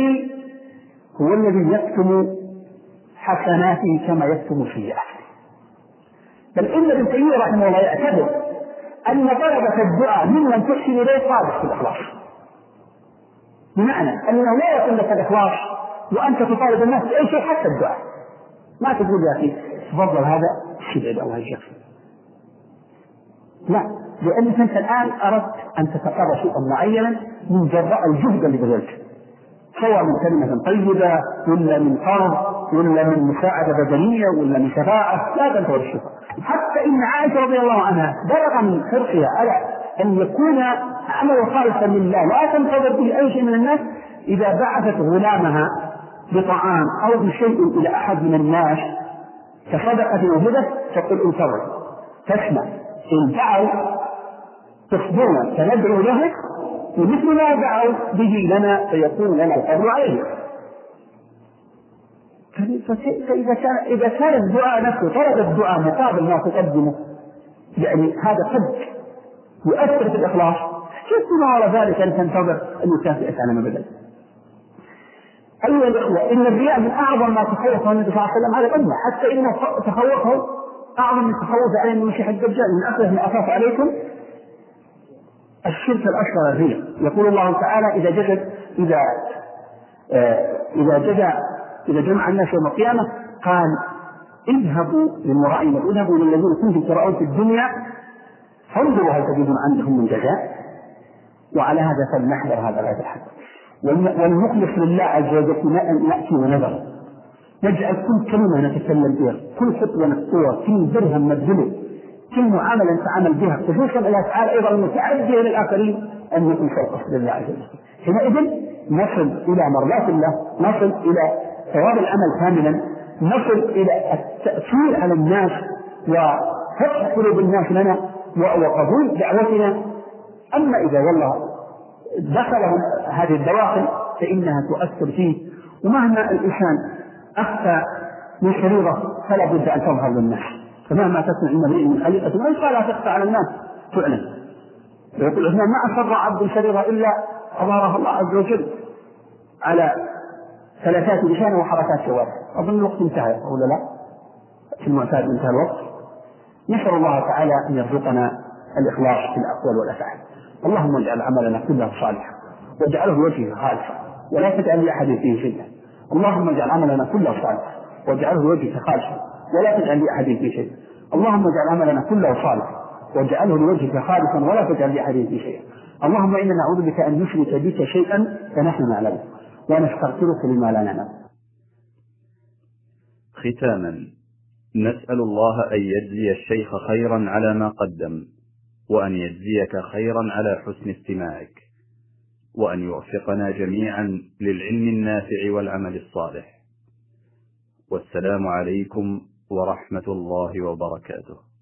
الذي يكتم حسناته كما يكتم سيئاته. بل إن ابن تيمية رحمه الله يعتبر أن طلبة الدعاء ممن تحسن إليه صادق في الإخلاص، بمعنى أنه لا يكون لك الإخلاص وأنت تطالب الناس بأي شيء حتى الدعاء، ما تقول يا أخي تفضل هذا شبع الله يجزاك، لا، لأنك أنت الآن أردت أن تتقرب شيئا معينا من جراء الجهد اللي بذلته، سواء من كلمة طيبة ولا من قرض ولا من مساعدة بدنية ولا من شفاعة، لا تنتظر الشفاعة. حتى إن عائشة رضي الله عنها بلغ من حرصها على أن يكون عمل خالصا لله لا تنتظر به أي شيء من الناس، إذا بعثت غلامها بطعام أو بشيء إلى أحد من الناس كصدقة وهبة تقول انتظر تسمع، إن دعوا تصبرنا فندعو له ومثل ما دعوا به لنا فيكون لنا القدر عليه. إذا كان الدعاء نفسه طلب الدعاء مقابل ما تقدمه، يعني هذا قد يؤثر في الإخلاص، كيف ما وراء ذلك أن تنتظر أن يكافئك على ما بدل؟ أيها الأخوة، إن الرياء من أعظم ما تخوف النبي صلى الله عليه وسلم على الأمة، حتى إن تخوفه أعظم من تخوف عليه المسيح الدجال. من أخذ ما أخاف عليكم الشرك الأصغر الرياء. يقول الله تعالى إذا جمع الناس يوم القيامة قال اذهبوا للمرائين، اذهبوا للذين كنتم ترعون في الدنيا فانظروا هل تجدون عندهم من جزاء، وعلى هذا فلنحذر هذا غير الحق. والمخلص لله عز وجل نأتي ونذر، نجعل كل كلمة نتكلم بها، كل خطوة نخطوها، كل درهم نبذله، كل معاملة نتعامل بها، خصوصا الله تعالى أيضا المتعدية للآخرين أن نكون فوق قصد الله عز وجل. حينئذ نصل إلى مرضاة الله، نصل إلى ثواب العمل كاملا، نصل إلى التأثير على الناس وفتح قلوب الناس لنا وقبول دعوتنا. أما إذا والله دخلهم هذه الدواخل فإنها تؤثر فيه، ومهما الإنسان أخفى من شريرة فلا بد أن تظهر للناس، فمهما تصنع إن من خليقة ما يقال لا تخفى على الناس تعلن. ويقول الإسلام ما أسر عبد شريرة إلا أظهره الله عز وجل على ثلاثات لسانه وحركات جواره. أظن الوقت انتهى ولا لا؟ في المعتاد انتهى الوقت. نسأل الله تعالى أن يرزقنا الإخلاص في الأقوال والأفعال. اللهم اجعل عملنا كله صالحا واجعله وجهك خالصا ولا تجعل لأحد فيه شيئا. اللهم اجعل عملنا كله صالحا واجعله وجهك خالصا ولا تجعل لأحد فيه شيئا. اللهم اجعل عملنا كله صالحا واجعله لوجهك خالصا ولا تجعل لأحد فيه شيئا. اللهم إنا نعوذ بك أن نشرك بك شيئا فنحن نعلم ونستغفرك لما لا نعلم. ختاما، نسأل الله أن يجزي الشيخ خيرا على ما قدم، وأن يجزيك خيرا على حسن استماعك، وأن يوفقنا جميعا للعلم النافع والعمل الصالح. والسلام عليكم ورحمة الله وبركاته.